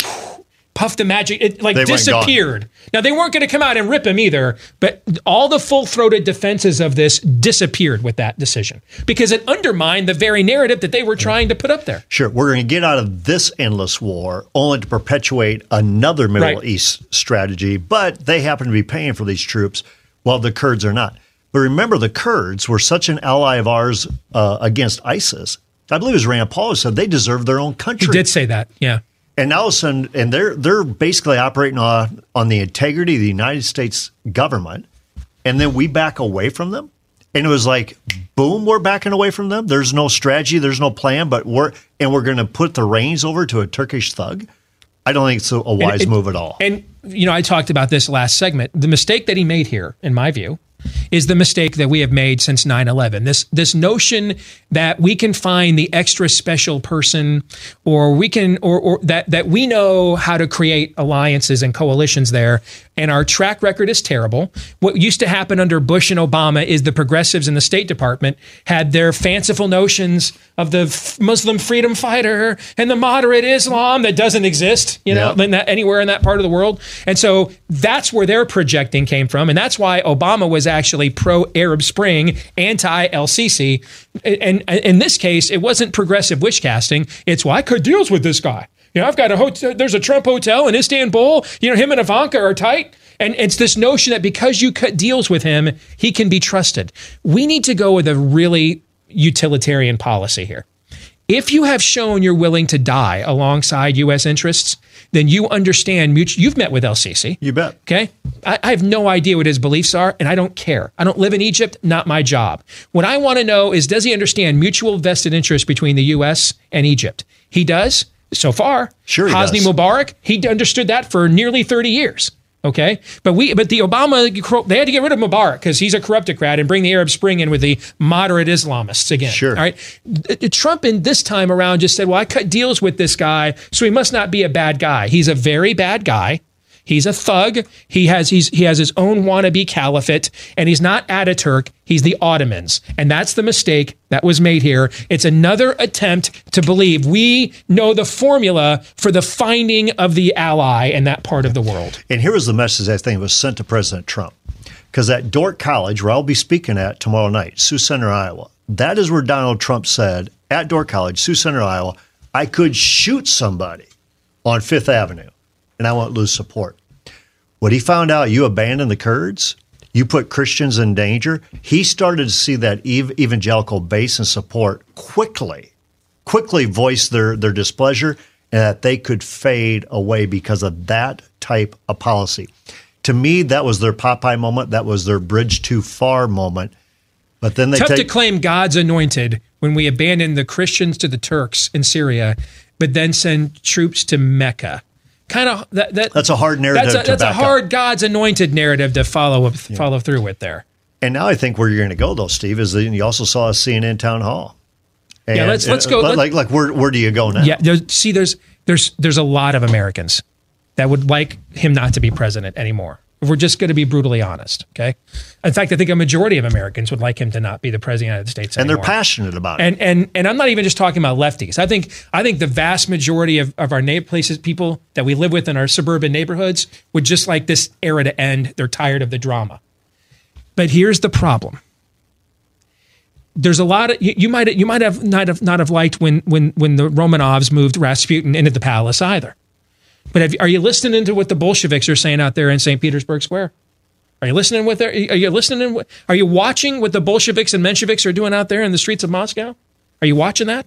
Puff the Magic, it like They went disappeared. Now, they weren't going to come out and rip him either, but all the full-throated defenses of this disappeared with that decision because it undermined the very narrative that they were trying to put up there. Sure, we're going to get out of this endless war only to perpetuate another Middle Right. East strategy, but they happen to be paying for these troops while the Kurds are not. But remember, the Kurds were such an ally of ours uh, against ISIS. I believe it was Rand Paul who said they deserve their own country. He did say that, yeah. And now all of a sudden, and they're they're basically operating on, on the integrity of the United States government, and then we back away from them. And it was like, boom, we're backing away from them. There's no strategy, there's no plan, but we're and we're going to put the reins over to a Turkish thug. I don't think it's a, a wise And- move at all. And, you know, I talked about this last segment. The mistake that he made here, in my view, is the mistake that we have made since nine eleven. This this notion that we can find the extra special person or we can or, or that that we know how to create alliances and coalitions there, and our track record is terrible. What used to happen under Bush and Obama is the progressives in the State Department had their fanciful notions of the f- Muslim freedom fighter and the moderate Islam that doesn't exist, you know, Yeah. in that, anywhere in that part of the world. And so that's where their projecting came from. And that's why Obama was actually pro-Arab Spring, anti-El Sisi. And, and in this case, it wasn't progressive witch casting. It's, well, I cut deals with this guy. You know, I've got a hotel, there's a Trump hotel in Istanbul. You know, him and Ivanka are tight. And it's this notion that because you cut deals with him, he can be trusted. We need to go with a really utilitarian policy here. If you have shown you're willing to die alongside U S interests, then you understand mutual. You've met with El Sisi. You bet. Okay. I, I have no idea what his beliefs are, and I don't care. I don't live in Egypt, not my job. What I want to know is, does he understand mutual vested interest between the U S and Egypt? He does, so far. Sure he Hosni does. Mubarak, he understood that for nearly thirty years. Okay, but we, but the Obama, they had to get rid of Mubarak because he's a corruptocrat and bring the Arab Spring in with the moderate Islamists again. Sure. All right. Trump in this time around just said, well, I cut deals with this guy, so he must not be a bad guy. He's a very bad guy. He's a thug. He has he's he has his own wannabe caliphate, and he's not Ataturk. He's the Ottomans, and that's the mistake that was made here. It's another attempt to believe we know the formula for the finding of the ally in that part of the world. And here was the message I think was sent to President Trump. Because at Dordt College, where I'll be speaking at tomorrow night, Sioux Center, Iowa, that is where Donald Trump said, at Dordt College, Sioux Center, Iowa, I could shoot somebody on Fifth Avenue, and I won't lose support. When he found out you abandoned the Kurds, you put Christians in danger, he started to see that ev- evangelical base and support quickly, quickly voice their, their displeasure, and that they could fade away because of that type of policy. To me, that was their Popeye moment. That was their bridge too far moment. But then they Tough take, to claim God's anointed when we abandon the Christians to the Turks in Syria, but then send troops to Mecca. Kind of that, that that's a hard narrative. That's a, to that's a back hard up. God's anointed narrative to follow up, follow through with there. And now I think where you're going to go, though, Steve, is that you also saw a C N N town hall. And, Yeah, let's- let's go- uh, let's- Like, like where where do you go now? Yeah, there's, see, there's there's there's a lot of Americans that would like him not to be president anymore. If we're just going to be brutally honest, okay? In fact, I think a majority of Americans would like him to not be the president of the United States And anymore. they're passionate about it. And and and I'm not even just talking about lefties. I think I think the vast majority of, of our neighbor places, people that we live with in our suburban neighborhoods, would just like this era to end. They're tired of the drama. But here's the problem. there's a lot of you, you might you might have not have not have liked when when when the Romanovs moved Rasputin into the palace either. But have, are you listening to what the Bolsheviks are saying out there in Saint Petersburg Square? Are you listening with their, Are you listening? Are you watching what the Bolsheviks and Mensheviks are doing out there in the streets of Moscow? Are you watching that?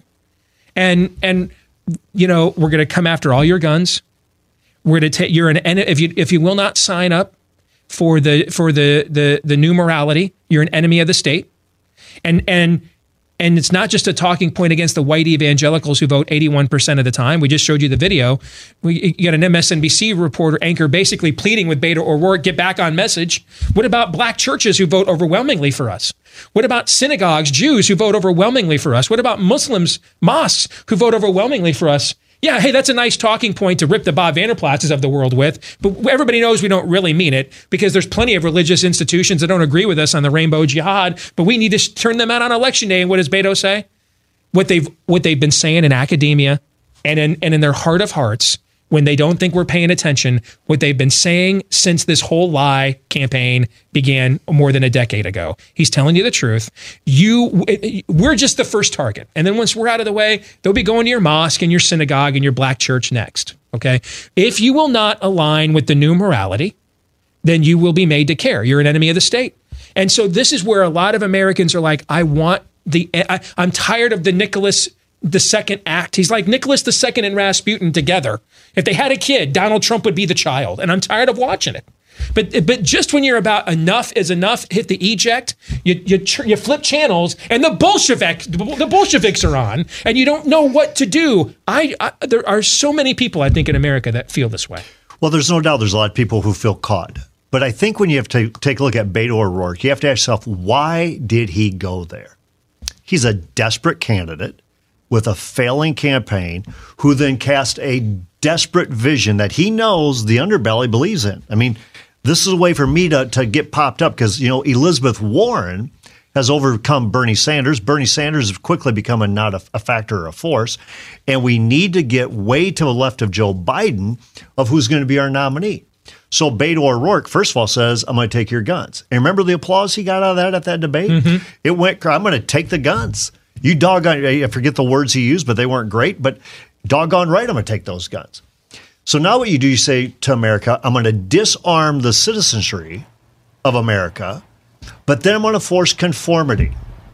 And and you know we're going to come after all your guns. We're going to take you're an if you if you will not sign up for the for the the the new morality, you're an enemy of the state. And and and it's not just a talking point against the white evangelicals who vote eighty-one percent of the time. We just showed you the video. We you got an M S N B C reporter anchor basically pleading with Beto O'Rourke, get back on message. What about black churches who vote overwhelmingly for us? What about synagogues, Jews who vote overwhelmingly for us? What about Muslims, mosques who vote overwhelmingly for us? Yeah, hey, that's a nice talking point to rip the Bob Vander Platzes of the world with, but everybody knows we don't really mean it because there's plenty of religious institutions that don't agree with us on the rainbow jihad, but we need to turn them out on election day. And what does Beto say? What they've what they've been saying in academia and in, and in their heart of hearts when they don't think we're paying attention, what they've been saying since this whole lie campaign began more than a decade ago. He's telling you the truth. You, we're just the first target. And then once we're out of the way, they'll be going to your mosque and your synagogue and your black church next. Okay. If you will not align with the new morality, then you will be made to care. You're an enemy of the state. And so this is where a lot of Americans are like, I want the, I, I'm tired of the Nicholas the second act. He's like Nicholas the Second and Rasputin together. If they had a kid, Donald Trump would be the child. And I'm tired of watching it. But but just when you're about enough is enough, hit the eject, you you, you flip channels, and the Bolshevik the Bolsheviks are on, and you don't know what to do. I, I there are so many people, I think, in America that feel this way. Well, there's no doubt there's a lot of people who feel caught. But I think when you have to take a look at Beto O'Rourke, you have to ask yourself, why did he go there? He's a desperate candidate with a failing campaign who then cast a desperate vision that he knows the underbelly believes in. I mean, this is a way for me to, to get popped up because, you know, Elizabeth Warren has overcome Bernie Sanders. Bernie Sanders has quickly become a, not a, a factor or a force. And we need to get way to the left of Joe Biden of who's going to be our nominee. So Beto O'Rourke, first of all, says, I'm going to take your guns. And remember the applause he got out of that at that debate? Mm-hmm. It went, I'm going to take the guns. You doggone, I forget the words he used, but they weren't great. But doggone right, I'm going to take those guns. So now what you do, you say to America, I'm going to disarm the citizenry of America, but then I'm going to force conformity.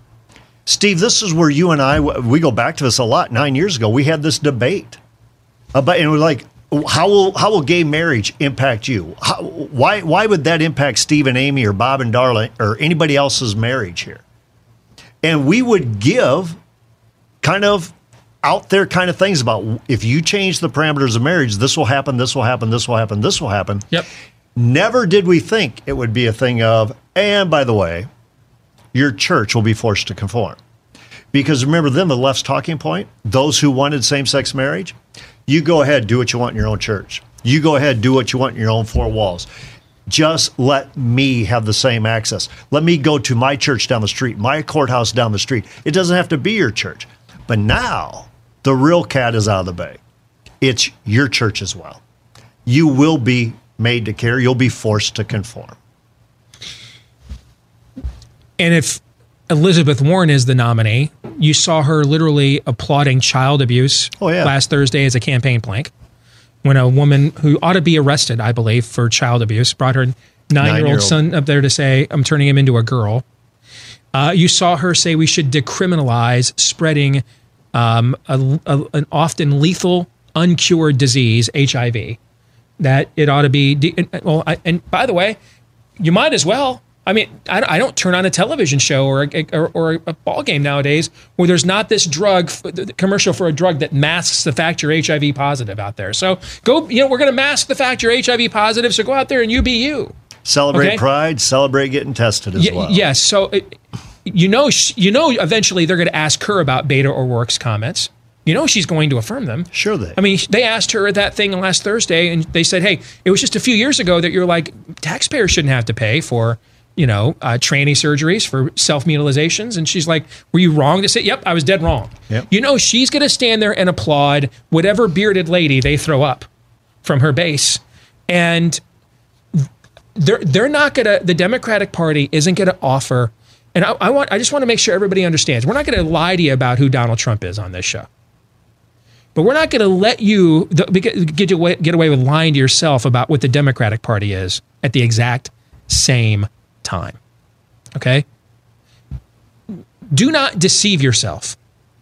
Steve, this is where you and I, we go back to this a lot. Nine years ago, we had this debate about, and we're like, how will how will gay marriage impact you? How, why why would that impact Steve and Amy or Bob and Darla or anybody else's marriage here? And we would give kind of out there kind of things about if you change the parameters of marriage, this will happen, this will happen, this will happen, this will happen. Yep. Never did we think it would be a thing of, and by the way, your church will be forced to conform. Because remember then the left's talking point, those who wanted same-sex marriage, you go ahead, do what you want in your own church. You go ahead, do what you want in your own four walls. Just let me have the same access. Let me go to my church down the street, my courthouse down the street. It doesn't have to be your church. But now the real cat is out of the bag. It's your church as well. You will be made to care. You'll be forced to conform. And if Elizabeth Warren is the nominee, you saw her literally applauding child abuse oh, yeah. last Thursday as a campaign plank. When a woman who ought to be arrested, I believe, for child abuse, brought her nine-year-old, nine-year-old son up there to say, I'm turning him into a girl. Uh, you saw her say we should decriminalize spreading um, a, a, an often lethal, uncured disease, H I V. That it ought to be, de- well, I, and by the way, you might as well. I mean, I, I don't turn on a television show or a, or, or a ball game nowadays where there's not this drug commercial for a drug that masks the fact you're H I V positive out there. So go, you know, we're going to mask the fact you're H I V positive. So go out there and you be you. Celebrate okay? Pride, celebrate getting tested as y- well. Yes. So, it, you know, you know, eventually they're going to ask her about Beto O'Rourke's comments. You know she's going to affirm them. Sure they. I mean, they asked her that thing last Thursday, and they said, hey, it was just a few years ago that you're like, taxpayers shouldn't have to pay for, you know, uh, tranny surgeries for self-mutilations. And she's like, were you wrong to say, yep, I was dead wrong. Yep. You know, she's going to stand there and applaud whatever bearded lady they throw up from her base. And they're, they're not going to, the Democratic Party isn't going to offer And I, I want I just want to make sure everybody understands. We're not going to lie to you about who Donald Trump is on this show. But we're not going to let you get away, get away with lying to yourself about what the Democratic Party is at the exact same time. Okay? Do not deceive yourself.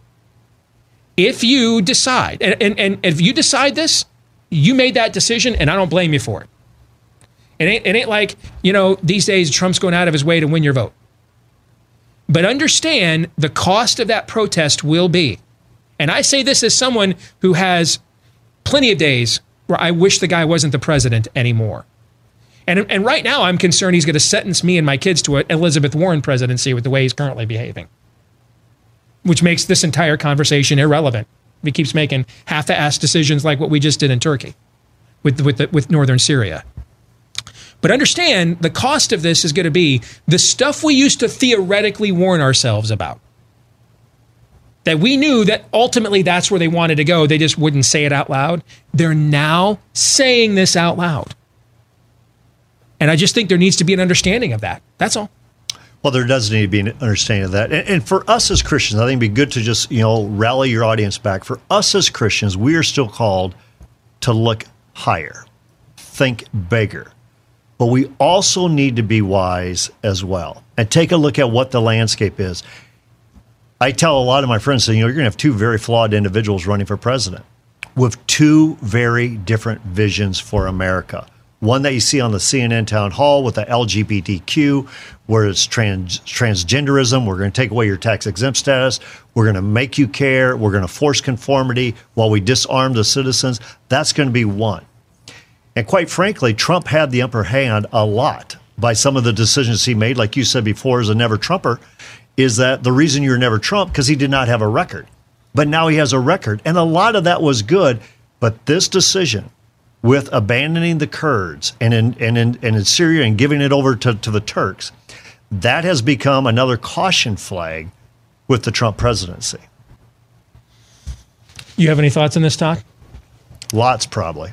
If you decide, and, and, and if you decide this, you made that decision, and I don't blame you for it. It ain't, it ain't like, you know, these days Trump's going out of his way to win your vote. But understand the cost of that protest will be. And I say this as someone who has plenty of days where I wish the guy wasn't the president anymore. And, and right now I'm concerned he's going to sentence me and my kids to an Elizabeth Warren presidency with the way he's currently behaving, which makes this entire conversation irrelevant. He keeps making half-assed decisions like what we just did in Turkey with, with, the, with northern Syria. But understand the cost of this is going to be the stuff we used to theoretically warn ourselves about. That we knew that ultimately that's where they wanted to go. They just wouldn't say it out loud. They're now saying this out loud. And I just think there needs to be an understanding of that. That's all. Well, there does need to be an understanding of that. And, and for us as Christians, I think it'd be good to just, you know, rally your audience back. For us as Christians, we are still called to look higher, think bigger. But we also need to be wise as well and take a look at what the landscape is. I tell a lot of my friends, you know, you're going to have two very flawed individuals running for president with two very different visions for America. One that you see on the C N N town hall with the L G B T Q, where it's trans, transgenderism. We're going to take away your tax exempt status. We're going to make you care. We're going to force conformity while we disarm the citizens. That's going to be one. And quite frankly, Trump had the upper hand a lot by some of the decisions he made. Like you said before, as a never Trumper, is that the reason you're never Trump because he did not have a record. But now he has a record. And a lot of that was good. But this decision with abandoning the Kurds and in, and in, and in Syria and giving it over to, to the Turks, that has become another caution flag with the Trump presidency. You have any thoughts on this, Todd? Lots, probably.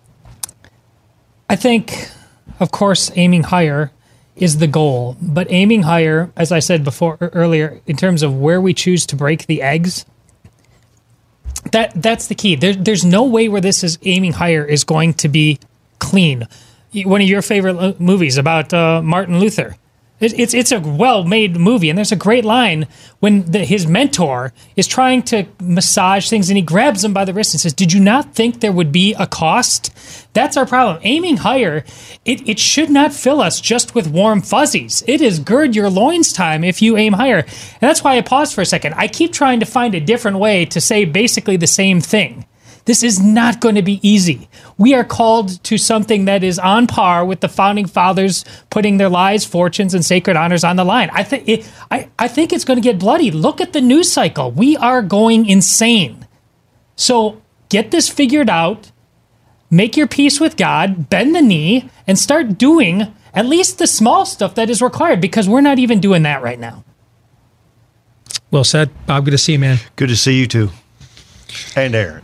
I think, of course, aiming higher is the goal. But aiming higher, as I said before earlier, in terms of where we choose to break the eggs, that that's the key. There, there's no way where this is aiming higher is going to be clean. One of your favorite movies about uh, Martin Luther. It, it's it's a well-made movie, and there's a great line when the, his mentor is trying to massage things, and he grabs him by the wrist and says, "Did you not think there would be a cost?" That's our problem. Aiming higher, it, it should not fill us just with warm fuzzies. It is gird your loins time if you aim higher. And that's why I paused for a second. I keep trying to find a different way to say basically the same thing. This is not going to be easy. We are called to something that is on par with the founding fathers putting their lives, fortunes, and sacred honors on the line. I think it, I, I think it's going to get bloody. Look at the news cycle. We are going insane. So get this figured out. Make your peace with God. Bend the knee and start doing at least the small stuff that is required, because we're not even doing that right now. Well said, Bob. Good to see you, man. Good to see you too, and Aaron.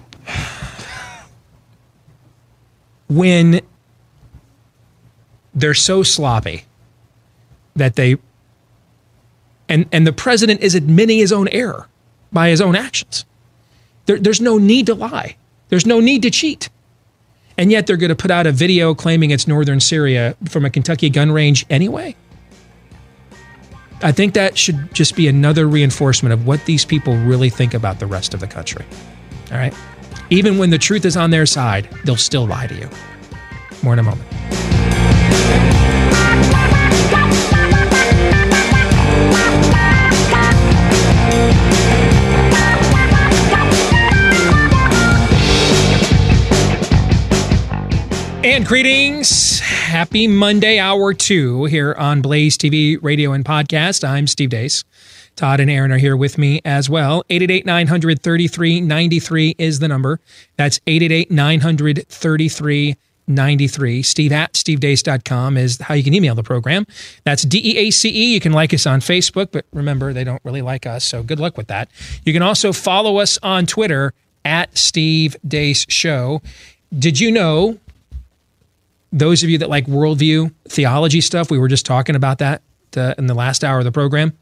When they're so sloppy that they, and, and the president is admitting his own error by his own actions. There, there's no need to lie. There's no need to cheat. And yet they're going to put out a video claiming it's northern Syria from a Kentucky gun range anyway. I think that should just be another reinforcement of what these people really think about the rest of the country. All right? Even when the truth is on their side, they'll still lie to you. More in a moment. And greetings. Happy Monday, hour two, here on Blaze T V, radio, and podcast. I'm Steve Deace. Todd and Aaron are here with me as well. eight eight eight, nine hundred, thirty-three ninety-three is the number. That's eight eight eight, nine hundred, thirty-three ninety-three. Steve at steve deace dot com is how you can email the program. That's D E A C E. You can like us on Facebook, but remember, they don't really like us, so good luck with that. You can also follow us on Twitter at Steve Deace Show. Did you know, those of you that like worldview theology stuff, we were just talking about that uh, in the last hour of the program.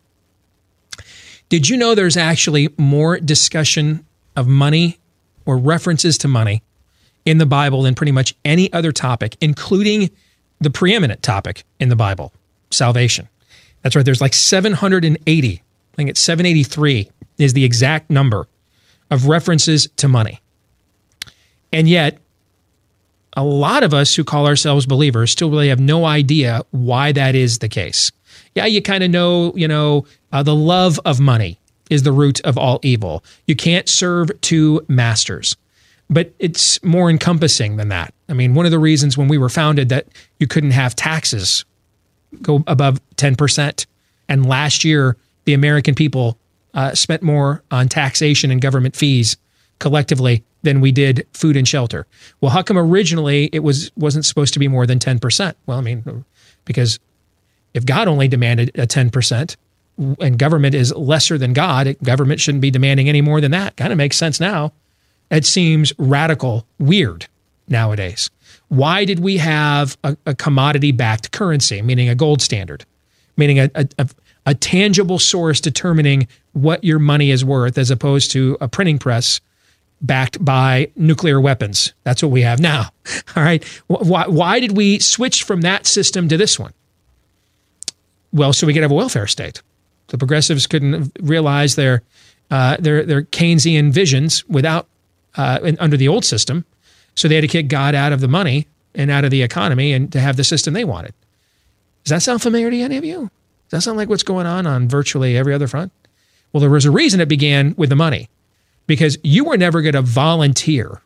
Did you know there's actually more discussion of money or references to money in the Bible than pretty much any other topic, including the preeminent topic in the Bible, salvation? That's right. There's like seven hundred eighty. I think it's seven eighty-three is the exact number of references to money. And yet, a lot of us who call ourselves believers still really have no idea why that is the case. Yeah, you kind of know, you know, uh, the love of money is the root of all evil. You can't serve two masters. But it's more encompassing than that. I mean, one of the reasons when we were founded that you couldn't have taxes go above ten percent. And last year, the American people uh, spent more on taxation and government fees collectively than we did food and shelter. Well, how come originally it was, wasn't supposed to be more than ten percent? Well, I mean, because if God only demanded a ten percent and government is lesser than God, government shouldn't be demanding any more than that. Kind of makes sense now. It seems radical, weird nowadays. Why did we have a, a commodity-backed currency, meaning a gold standard, meaning a, a, a tangible source determining what your money is worth as opposed to a printing press backed by nuclear weapons? That's what we have now. All right. Why, why did we switch from that system to this one? Well, so we could have a welfare state. The progressives couldn't realize their uh, their their Keynesian visions without uh, in, under the old system, so they had to kick God out of the money and out of the economy and to have the system they wanted. Does that sound familiar to any of you? Does that sound like what's going on on virtually every other front? Well, there was a reason it began with the money, because you were never going to volunteer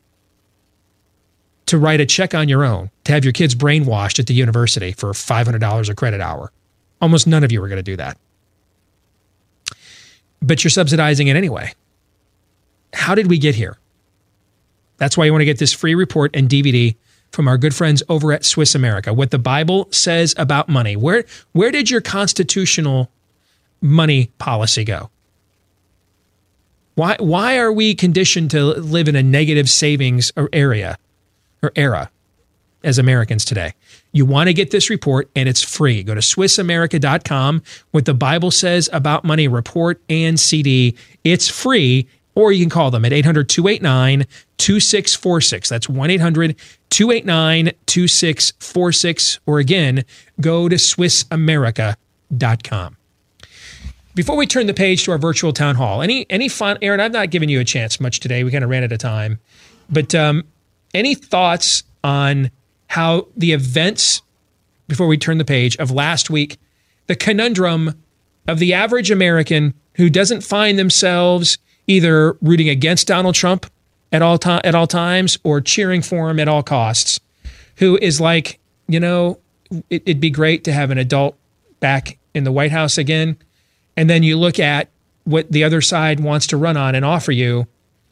to write a check on your own to have your kids brainwashed at the university for five hundred dollars a credit hour. Almost none of you were going to do that. But you're subsidizing it anyway. How did we get here? That's why you want to get this free report and D V D from our good friends over at Swiss America. What the Bible says about money. Where, where did your constitutional money policy go? Why, why are we conditioned to live in a negative savings or area or era as Americans today? You want to get this report, and it's free. Go to Swiss America dot com. What the Bible says about money report and C D. It's free, or you can call them at eight hundred, two eight nine, two six four six. That's one eight hundred, two eight nine, two six four six. Or again, go to Swiss America dot com. Before we turn the page to our virtual town hall, any any fun, Aaron, I've not given you a chance much today. We kind of ran out of time. But um, any thoughts on how the events, before we turn the page, of last week, the conundrum of the average American who doesn't find themselves either rooting against Donald Trump at all, to- at all times or cheering for him at all costs, who is like, you know, it- it'd be great to have an adult back in the White House again. And then you look at what the other side wants to run on and offer you.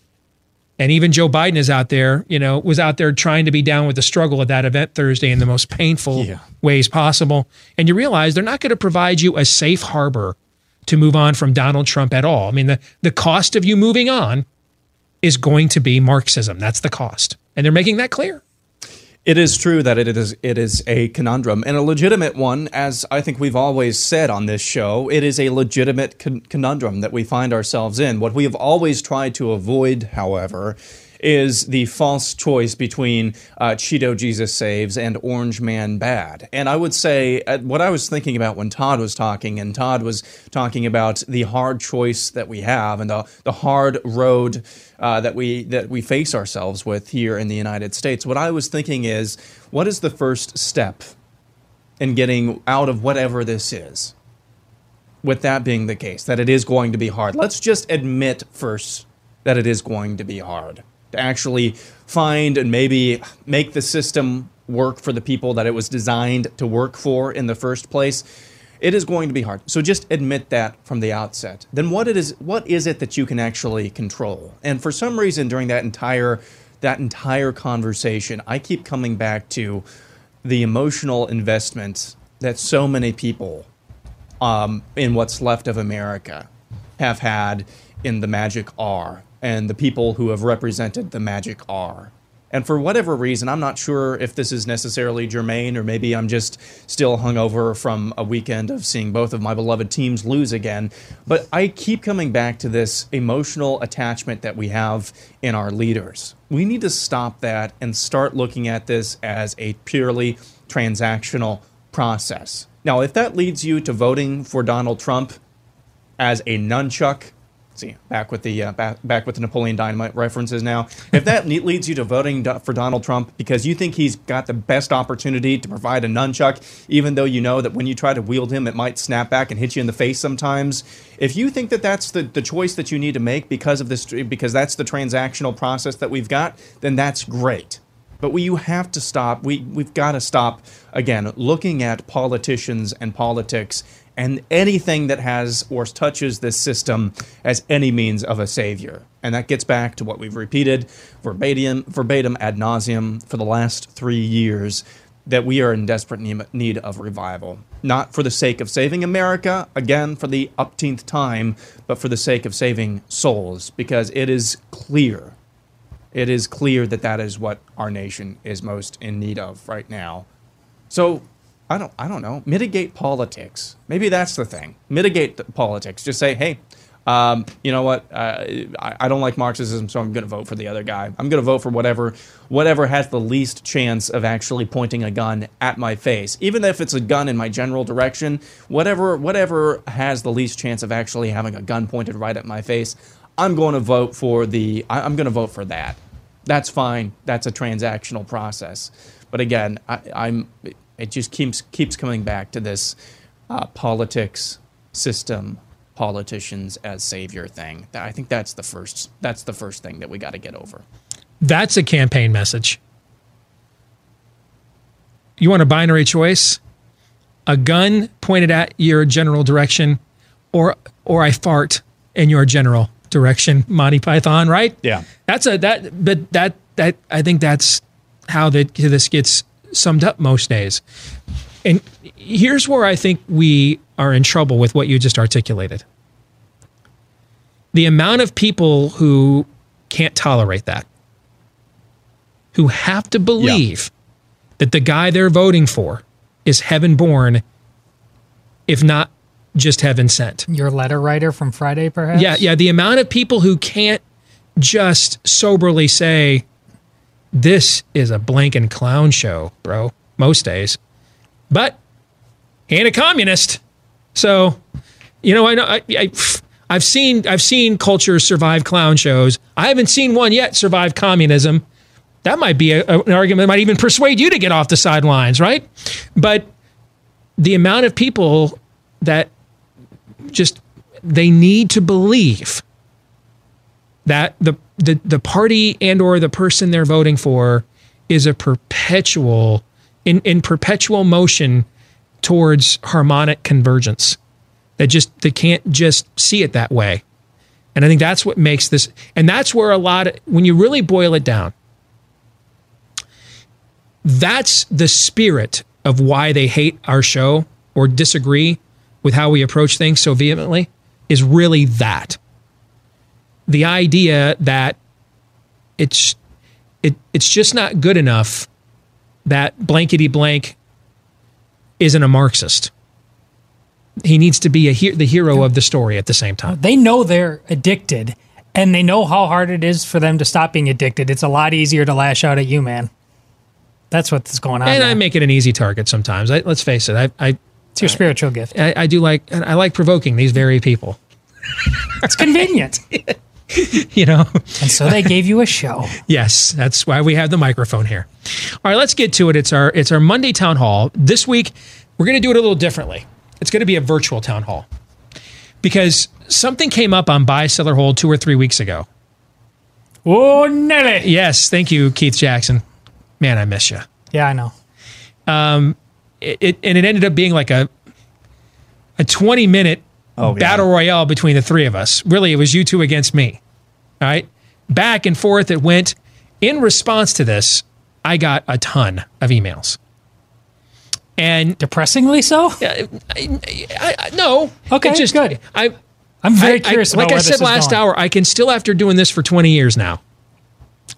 And even Joe Biden is out there, you know, was out there trying to be down with the struggle at that event Thursday in the most painful yeah. ways possible. And you realize they're not going to provide you a safe harbor to move on from Donald Trump at all. I mean, the, the cost of you moving on is going to be Marxism. That's the cost. And they're making that clear. It is true that it is it is a conundrum, and a legitimate one, as I think we've always said on this show. It is a legitimate con- conundrum that we find ourselves in. What we have always tried to avoid, however, is the false choice between uh, Cheeto Jesus Saves and Orange Man Bad. And I would say uh, what I was thinking about when Todd was talking, and Todd was talking about the hard choice that we have and the, the hard road uh, that we that we face ourselves with here in the United States. What I was thinking is, what is the first step in getting out of whatever this is? With that being the case, that it is going to be hard. Let's just admit first that it is going to be hard. To actually find and maybe make the system work for the people that it was designed to work for in the first place. It is going to be hard. So just admit that from the outset. Then what it is what is it that you can actually control? And for some reason during that entire that entire conversation, I keep coming back to the emotional investment that so many people um, in what's left of America have had in the Magic R, and the people who have represented the Magic R. And for whatever reason, I'm not sure if this is necessarily germane, or maybe I'm just still hungover from a weekend of seeing both of my beloved teams lose again. But I keep coming back to this emotional attachment that we have in our leaders. We need to stop that and start looking at this as a purely transactional process. Now, if that leads you to voting for Donald Trump as a nunchuck, see, back with the uh, back, back with the Napoleon Dynamite references now. If that leads you to voting do- for Donald Trump because you think he's got the best opportunity to provide a nunchuck, even though you know that when you try to wield him, it might snap back and hit you in the face sometimes. If you think that that's the, the choice that you need to make because of this, because that's the transactional process that we've got, then that's great. But we, you have to stop. We, we've got to stop, again, looking at politicians and politics and anything that has or touches this system as any means of a savior. And that gets back to what we've repeated verbatim, verbatim ad nauseum for the last three years, that we are in desperate need of revival. Not for the sake of saving America, again, for the upteenth time, but for the sake of saving souls, because it is clear, it is clear that that is what our nation is most in need of right now. So, I don't I don't know. Mitigate politics. Maybe that's the thing. Mitigate the politics. Just say, hey, um, you know what? Uh, I, I don't like Marxism, so I'm going to vote for the other guy. I'm going to vote for whatever whatever has the least chance of actually pointing a gun at my face. Even if it's a gun in my general direction, whatever whatever has the least chance of actually having a gun pointed right at my face, I'm going to vote for the. I, I'm going to vote for that. That's fine. That's a transactional process. But again, I, I'm. It just keeps keeps coming back to this uh, politics, system, politicians as savior thing. I think that's the first. That's the first thing that we got to get over. That's a campaign message. You want a binary choice? A gun pointed at your general direction, or or I fart in your general direction, Monty Python, right? Yeah. That's a that but that that I think that's how that this gets summed up most days. And here's where I think we are in trouble with what you just articulated. The amount of people who can't tolerate that, who have to believe yeah. that the guy they're voting for is heaven born, if not just heaven sent. Your letter writer from Friday, perhaps? Yeah, yeah. The amount of people who can't just soberly say, this is a blanking clown show, bro, most days. But he ain't a communist. So, you know, I know I, I I've seen I've seen cultures survive clown shows. I haven't seen one yet survive communism. That might be a, a, an argument that might even persuade you to get off the sidelines, right? But the amount of people that just they need to believe that the the the party and or the person they're voting for is a perpetual in, in perpetual motion towards harmonic convergence. That just they can't just see it that way. And I think that's what makes this, and that's where a lot of, when you really boil it down, that's the spirit of why they hate our show or disagree with how we approach things so vehemently, is really that. The idea that it's it it's just not good enough that blankety blank isn't a Marxist. He needs to be a he- the hero of the story at the same time. They know they're addicted, and they know how hard it is for them to stop being addicted. It's a lot easier to lash out at you, man. That's what's going on. And there. I make it an easy target sometimes. I, let's face it. I, I it's your spiritual gift. I, I do like I like provoking these very people. It's convenient. You know, and so they gave you a show. Yes, that's why we have the microphone here. All right, let's get to it. It's our it's our Monday town hall. This week, we're going to do it a little differently. It's going to be a virtual town hall because something came up on Buy, Sell, or Hold two or three weeks ago. Oh, Nelly. Yes, thank you, Keith Jackson. Man, I miss you. Yeah, I know. Um, it, it and it ended up being like a a twenty minute oh, battle yeah. royale between the three of us. Really, it was you two against me. All right, back and forth it went. In response to this, I got a ton of emails. And depressingly so? I, I, I, no. Okay, it's just good. I, I'm very I, curious I, about like where I said this is last going. hour, I can still, after doing this for twenty years now,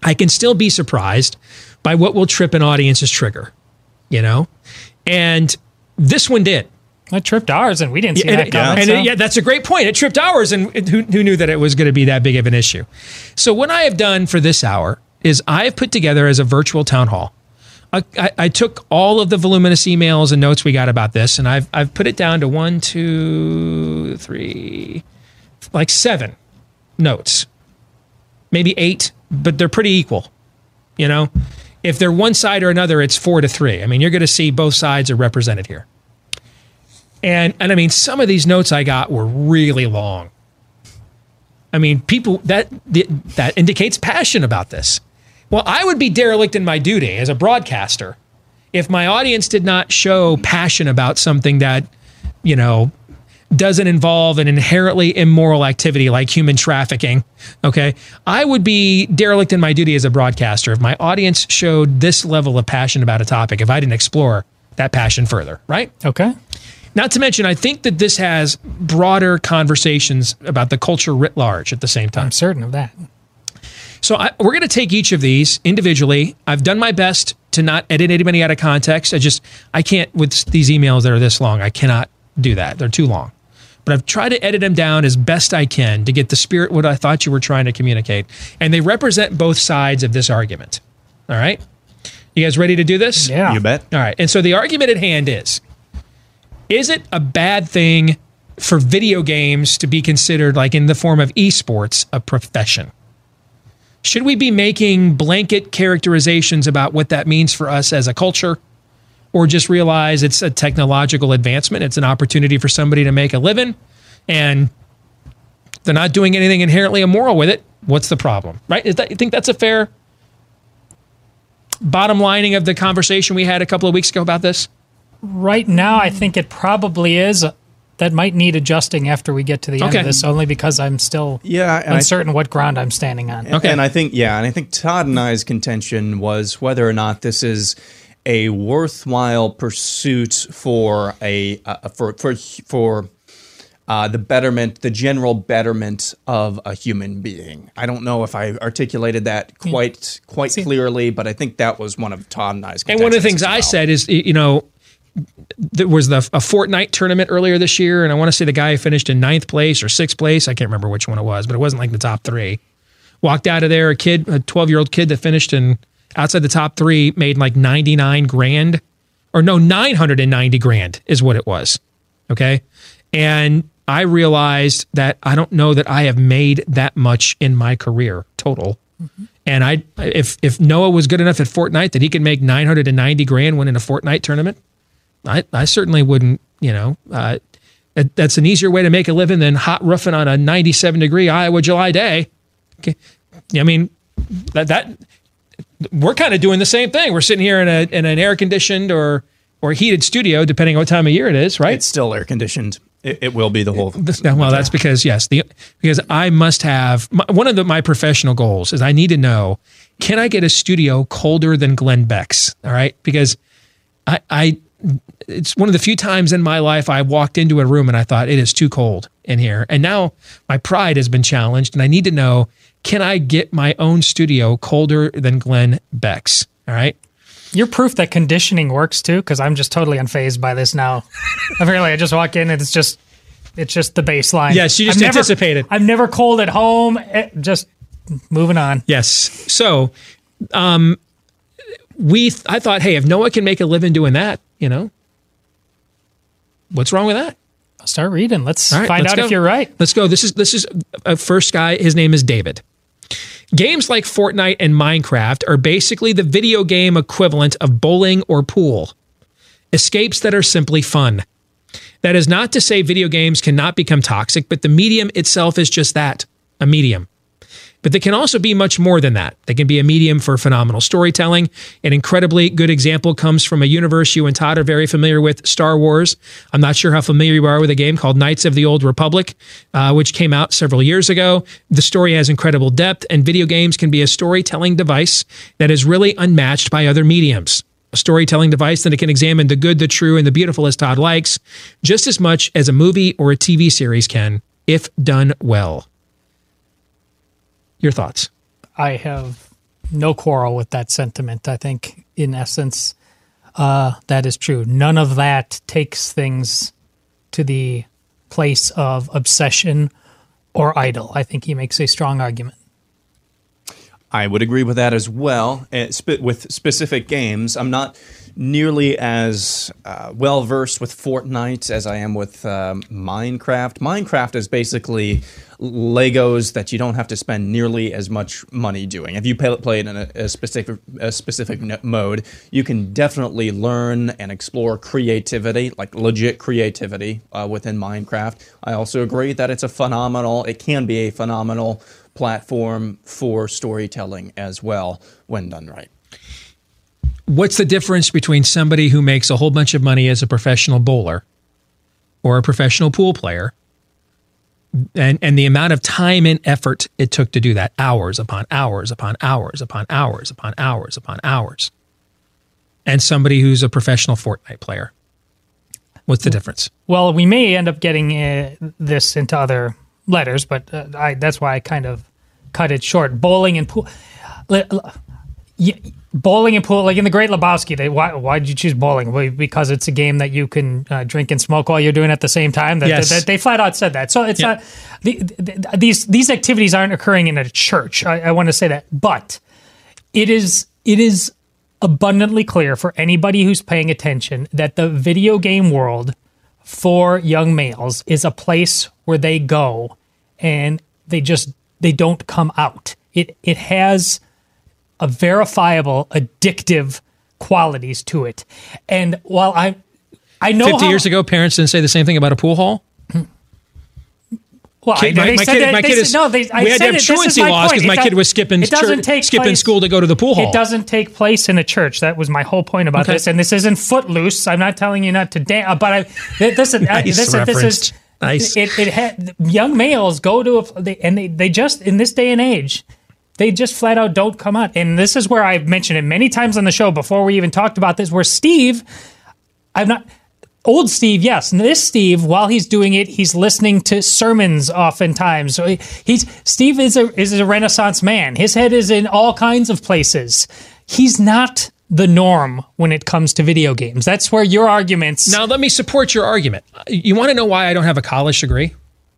I can still be surprised by what will trip an audience's trigger, you know? And this one did. It tripped ours, and we didn't see yeah, that and, coming. And so. it, yeah, that's a great point. It tripped ours, and who, who knew that it was going to be that big of an issue? So what I have done for this hour is I have put together as a virtual town hall. I, I, I took all of the voluminous emails and notes we got about this, and I've I've put it down to one, two, three, like seven notes, maybe eight, but they're pretty equal. You know, if they're one side or another, it's four to three. I mean, you're going to see both sides are represented here. And and I mean, some of these notes I got were really long. I mean, people that that indicates passion about this. Well, I would be derelict in my duty as a broadcaster if my audience did not show passion about something that, you know, doesn't involve an inherently immoral activity like human trafficking. Okay, I would be derelict in my duty as a broadcaster if my audience showed this level of passion about a topic, if I didn't explore that passion further, right? Okay. Not to mention, I think that this has broader conversations about the culture writ large at the same time. I'm certain of that. So I, we're going to take each of these individually. I've done my best to not edit anybody out of context. I just, I can't, with these emails that are this long, I cannot do that. They're too long. But I've tried to edit them down as best I can to get the spirit, what I thought you were trying to communicate. And they represent both sides of this argument. All right? You guys ready to do this? Yeah. You bet. All right. And so the argument at hand is, is it a bad thing for video games to be considered, like in the form of esports, a profession? Should we be making blanket characterizations about what that means for us as a culture? Or just realize it's a technological advancement, it's an opportunity for somebody to make a living, and they're not doing anything inherently immoral with it? What's the problem, right? Is that, you think that's a fair bottom lining of the conversation we had a couple of weeks ago about this? Right now, I think it probably is. That might need adjusting after we get to the Okay. end of this, only because I'm still Yeah, and I- uncertain what ground I'm standing on. And, and I think, yeah, and I think Todd and I's contention was whether or not this is a worthwhile pursuit for a uh, for for for uh, the betterment, the general betterment of a human being. I don't know if I articulated that quite quite clearly, but I think that was one of Todd and I's contentions. And one of the things I said is, you know, there was the a Fortnite tournament earlier this year, and I want to say the guy who finished in ninth place or sixth place, I can't remember which one it was, but it wasn't like the top three. Walked out of there, a kid, a twelve-year-old kid that finished in outside the top three, made like ninety-nine grand, or no, nine hundred ninety grand is what it was. Okay. And I realized that I don't know that I have made that much in my career total. Mm-hmm. And I, if, if Noah was good enough at Fortnite that he could make nine hundred ninety grand winning a Fortnite tournament, I, I certainly wouldn't, you know, uh, that, that's an easier way to make a living than hot roofing on a ninety-seven degree Iowa July day. Okay. I mean, that, that, we're kind of doing the same thing. We're sitting here in a in an air conditioned or or heated studio, depending on what time of year it is, right? It's still air conditioned. It, it will be the whole. Well, that's because yes, the because I must have my, one of the, my professional goals is I need to know, can I get a studio colder than Glenn Beck's? All right, because I I it's one of the few times in my life I walked into a room and I thought it is too cold in here, and now my pride has been challenged, and I need to know, can I get my own studio colder than Glenn Beck's? All right. You're proof that conditioning works too, because I'm just totally unfazed by this now. Apparently, I just walk in and it's just it's just the baseline. Yes, you just I've anticipated. Never, I'm never cold at home. It, just moving on. Yes. So, um, we th- I thought, hey, if Noah can make a living doing that, you know, what's wrong with that? I'll start reading. Let's All right, find let's out go. if you're right. Let's go. This is this is a first guy. His name is David. Games like Fortnite and Minecraft are basically the video game equivalent of bowling or pool. Escapes that are simply fun. That is not to say video games cannot become toxic, but the medium itself is just that, a medium. But they can also be much more than that. They can be a medium for phenomenal storytelling. An incredibly good example comes from a universe you and Todd are very familiar with, Star Wars. I'm not sure how familiar you are with a game called Knights of the Old Republic, uh, which came out several years ago. The story has incredible depth, and video games can be a storytelling device that is really unmatched by other mediums. A storytelling device that it can examine the good, the true, and the beautiful as Todd likes, just as much as a movie or a T V series can, if done well. Your thoughts? I have No quarrel with that sentiment. I think, in essence, uh, that is true. None of that takes things to the place of obsession or idol. I think he makes a strong argument. I would agree with that as well. Uh, sp- with specific games, I'm not nearly as uh, well versed with Fortnite as I am with um, Minecraft. Minecraft is basically Legos that you don't have to spend nearly as much money doing. If you pay, play it in a, a specific a specific n- mode, you can definitely learn and explore creativity, like legit creativity uh, within Minecraft. I also agree that it's a phenomenal, it can be a phenomenal platform for storytelling as well when done right. What's the difference between somebody who makes a whole bunch of money as a professional bowler or a professional pool player and, and the amount of time and effort it took to do that, hours upon hours upon hours upon hours upon hours upon hours, and somebody who's a professional Fortnite player? What's the difference? Well, we may end up getting uh, this into other letters, but uh, I, that's why I kind of cut it short. Bowling and pool. Yeah, bowling and pool, like in the Great Lebowski, they, why why did you choose bowling? Well, because it's a game that you can uh, drink and smoke while you're doing it at the same time. That, yes. that, that they flat out said that. So it's yeah. not the, the, these these activities aren't occurring in a church. I, I want to say that, but it is it is abundantly clear for anybody who's paying attention that the video game world for young males is a place where they go and they just they don't come out. It it has a verifiable addictive qualities to it. And while I I know fifty how, years ago, parents didn't say the same thing about a pool hall. Well, kid, I, my, they my said kid, that, my they kid said, is, no, they, I we had said to have it, this truancy is my laws point. because my It kid does- was skipping it doesn't church, take skipping place- school to go to the pool hall. It doesn't take place in a church. That was my whole point about Okay. this. And this isn't Footloose. I'm not telling you not to dance. But I, this, is Nice this, this reference. is Nice. It, it had, young males go to a, they, and they, they just in this day and age. They just flat out don't come out. And this is where I've mentioned it many times on the show before we even talked about this, where Steve, I'm not, old Steve, yes. And this Steve, while he's doing it, he's listening to sermons oftentimes. So he, he's, Steve is a, is a Renaissance man. His head is in all kinds of places. He's not the norm when it comes to video games. That's where your arguments. Now, let me support your argument. You want to know why I don't have a college degree?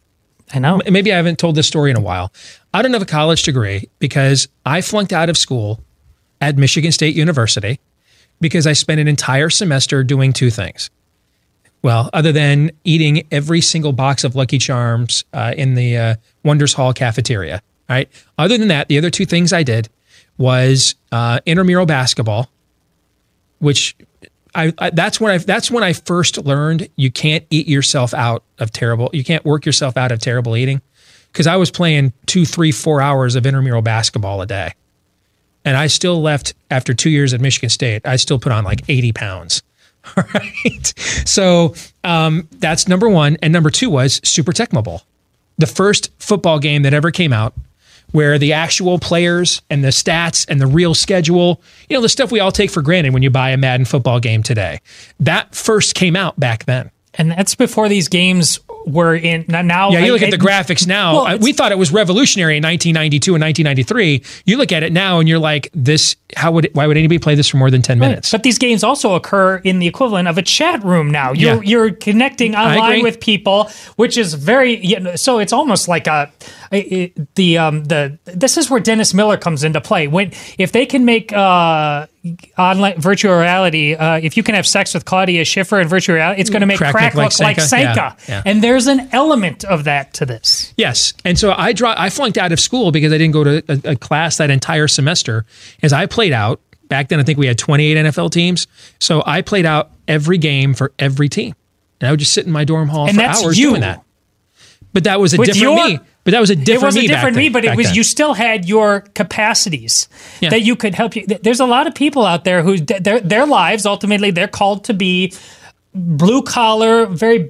I know. Maybe I haven't told this story in a while. I don't have a college degree because I flunked out of school at Michigan State University because I spent an entire semester doing two things. Well, other than eating every single box of Lucky Charms uh, in the uh, Wonders Hall cafeteria, all right? Other than that, the other two things I did was uh, intramural basketball, which I, I that's when I that's when I first learned you can't eat yourself out of terrible. You can't work yourself out of terrible eating, because I was playing two, three, four hours of intramural basketball a day, and I still left after two years at Michigan State. I still put on like eighty pounds. All right, so um, that's number one, and number two was Super Tecmo Bowl, the first football game that ever came out, where the actual players and the stats and the real schedule, you know, the stuff we all take for granted when you buy a Madden football game today, that first came out back then. And that's before these games were in. Now, yeah, you look I, at the I, graphics now. well, I, we thought it was revolutionary in nineteen ninety-two and nineteen ninety-three. You look at it now and you're like, "This? How would? Why would anybody play this for more than ten right. minutes?" But these games also occur in the equivalent of a chat room now. You're Yeah. you're connecting I online agree. with people, which is very. You know, so it's almost like a, a the um the. This is where Dennis Miller comes into play. When if they can make uh online virtual reality, uh, if you can have sex with Claudia Schiffer in virtual reality, it's going to make Crack crack, look look like like Sanka. Sanka. Yeah, yeah. And there's an element of that to this. Yes. And so I draw, I flunked out of school because I didn't go to a, a class that entire semester, as I played out. Back then, I think we had twenty-eight N F L teams. So I played out every game for every team. And I would just sit in my dorm hall And for that's hours you. doing that. But that was a With different your- me. But that was a different it was me a different back me, then- but it back was then. you still had your capacities Yeah. that you could help you. There's a lot of people out there who their their lives ultimately they're called to be blue collar, very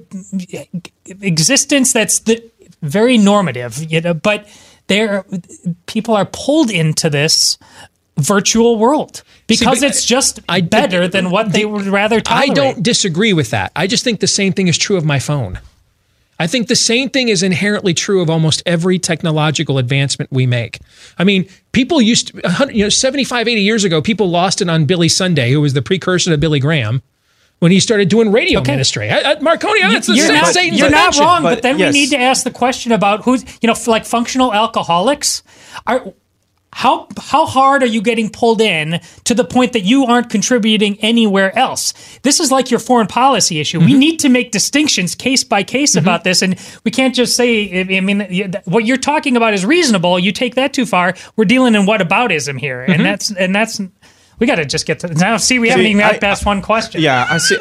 existence that's the, very normative, you know. But there, people are pulled into this virtual world because See, but it's just I- better than what they would rather I tolerate. don't disagree with that. I just think the same thing is true of my phone. I think the same thing is inherently true of almost every technological advancement we make. I mean, people used to, you know, seventy-five, eighty years ago, people lost it on Billy Sunday, who was the precursor to Billy Graham, when he started doing radio okay. ministry. I, I, Marconi, that's the you're same not, Satan's You're invention. not wrong, but, but then yes. we need to ask the question about who's, you know, like functional alcoholics. Are How how hard are you getting pulled in to the point that you aren't contributing anywhere else? This is like your foreign policy issue. Mm-hmm. We need to make distinctions case by case mm-hmm. about this, and we can't just say, I mean, what you're talking about is reasonable. You take that too far, we're dealing in whataboutism here, mm-hmm. and that's and that's we got to just get to now. See, we see, haven't even got past one question. Yeah, I see.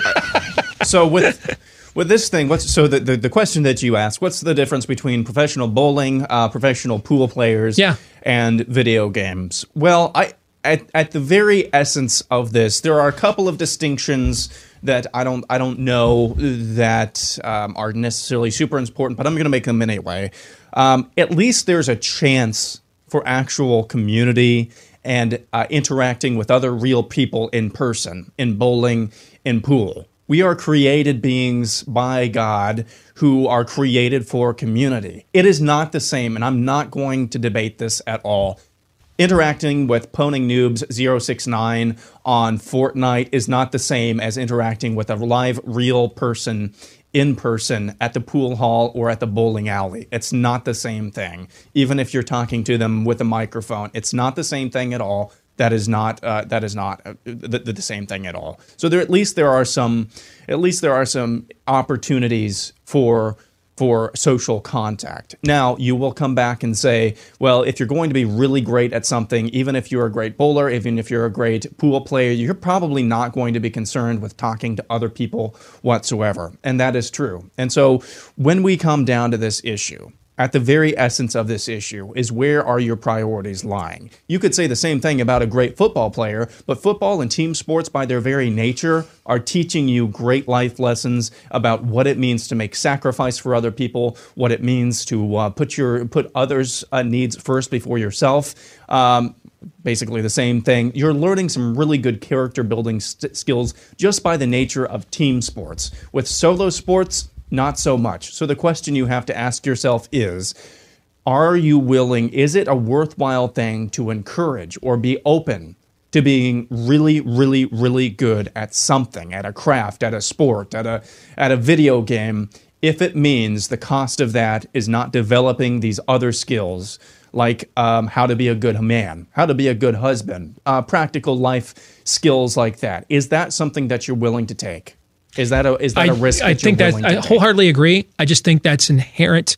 So with. With this thing, what's so the, the the question that you asked? What's the difference between professional bowling, uh, professional pool players, yeah. and video games? Well, I at at the very essence of this, there are a couple of distinctions that I don't I don't know that um, are necessarily super important, but I'm going to make them anyway. Um, at least there's a chance for actual community and uh, interacting with other real people in person in bowling, in pool. We are created beings by God who are created for community. It is not the same, and I'm not going to debate this at all. Interacting with Poning Noobs zero six nine on Fortnite is not the same as interacting with a live, real person in person at the pool hall or at the bowling alley. It's not the same thing. Even if you're talking to them with a microphone, it's not the same thing at all. That is not uh, that is not uh, the, the same thing at all. So there at least there are some at least there are some opportunities for for social contact. Now you will come back and say, well, if you're going to be really great at something, even if you're a great bowler, even if you're a great pool player, you're probably not going to be concerned with talking to other people whatsoever, and that is true. And so when we come down to this issue, at the very essence of this issue is where are your priorities lying? You could say the same thing about a great football player, but football and team sports by their very nature are teaching you great life lessons about what it means to make sacrifice for other people, what it means to uh, put your put others' uh, needs first before yourself. Um, basically the same thing. You're learning some really good character building st- skills just by the nature of team sports. With solo sports, not so much. So the question you have to ask yourself is, are you willing, is it a worthwhile thing to encourage or be open to being really, really, really good at something, at a craft, at a sport, at a at a video game, if it means the cost of that is not developing these other skills like um, how to be a good man, how to be a good husband, uh, practical life skills like that. Is that something that you're willing to take? Is that a is that I, a risk? I that think you're that willing I to wholeheartedly agree. I just think that's inherent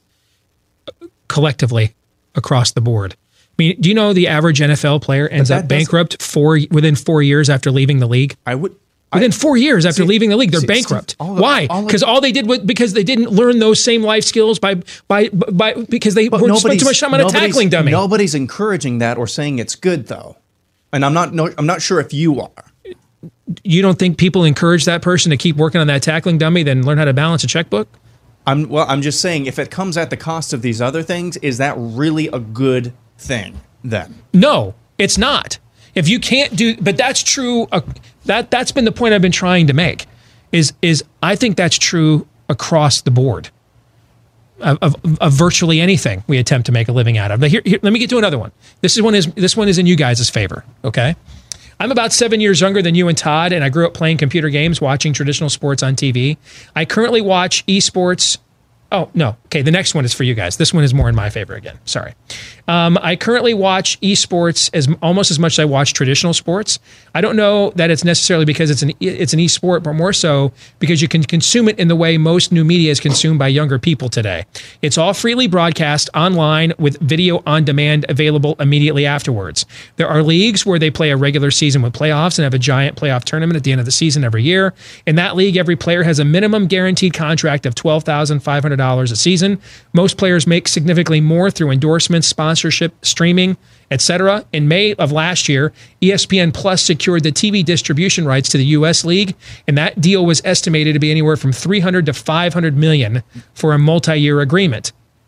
collectively across the board. I mean, do you know the average N F L player ends up bankrupt four within four years after leaving the league? I would within I, four years after see, leaving the league, they're see, bankrupt. Steve, all the, Why? Because all, all they did was because they didn't learn those same life skills by by by because they were spent too much time on a tackling dummy. Nobody's encouraging that or saying it's good though, and I'm not. No, I'm not sure if you are. You don't think people encourage that person to keep working on that tackling dummy than learn how to balance a checkbook? I'm well. I'm just saying, if it comes at the cost of these other things, is that really a good thing? Then no, it's not. If you can't do, but that's true. Uh, that that's been the point I've been trying to make. Is is I think that's true across the board of, of, of virtually anything we attempt to make a living out of. But here, here, let me get to another one. This is one is this one is in you guys' favor. Okay. I'm about seven years younger than you and Todd, and I grew up playing computer games, watching traditional sports on T V. I currently watch esports. Oh, no. Okay, the next one is for you guys. This one is more in my favor again. Sorry. Um, I currently watch esports as almost as much as I watch traditional sports. I don't know that it's necessarily because it's an it's an esport, but more so because you can consume it in the way most new media is consumed by younger people today. It's all freely broadcast online with video on demand available immediately afterwards. There are leagues where they play a regular season with playoffs and have a giant playoff tournament at the end of the season every year. In that league, every player has a minimum guaranteed contract of twelve thousand five hundred dollars a season. Most players make significantly more through endorsements, sponsorship, streaming, et cetera. In May of last year, E S P N Plus secured the T V distribution rights to the U S League, and that deal was estimated to be anywhere from three hundred to five hundred million for a multi-year agreement.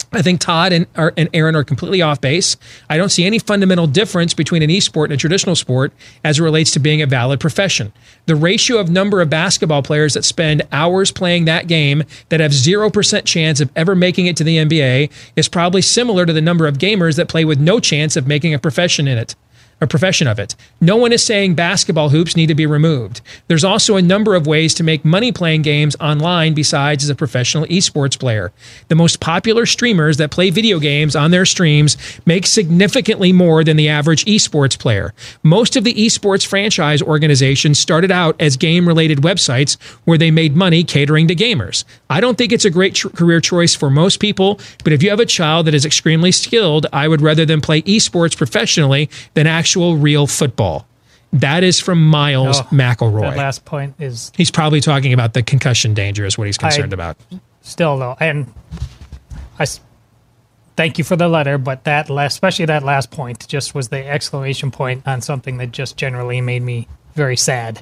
I think Todd and, are, and Aaron are completely off base. I don't see any fundamental difference between an esport and a traditional sport as it relates to being a valid profession. The ratio of number of basketball players that spend hours playing that game that have zero percent chance of ever making it to the N B A is probably similar to the number of gamers that play with no chance of making a profession in it. A profession of it. No one is saying basketball hoops need to be removed. There's also a number of ways to make money playing games online besides as a professional esports player. The most popular streamers that play video games on their streams make significantly more than the average esports player. Most of the esports franchise organizations started out as game-related websites where they made money catering to gamers. I don't think it's a great tr- career choice for most people, but if you have a child that is extremely skilled, I would rather them play esports professionally than actually actual real football. That is from Miles oh, McElroy. That last point is... He's probably talking about the concussion danger is what he's concerned I about. Still, though, and I thank you for the letter, but that last, especially that last point just was the exclamation point on something that just generally made me very sad.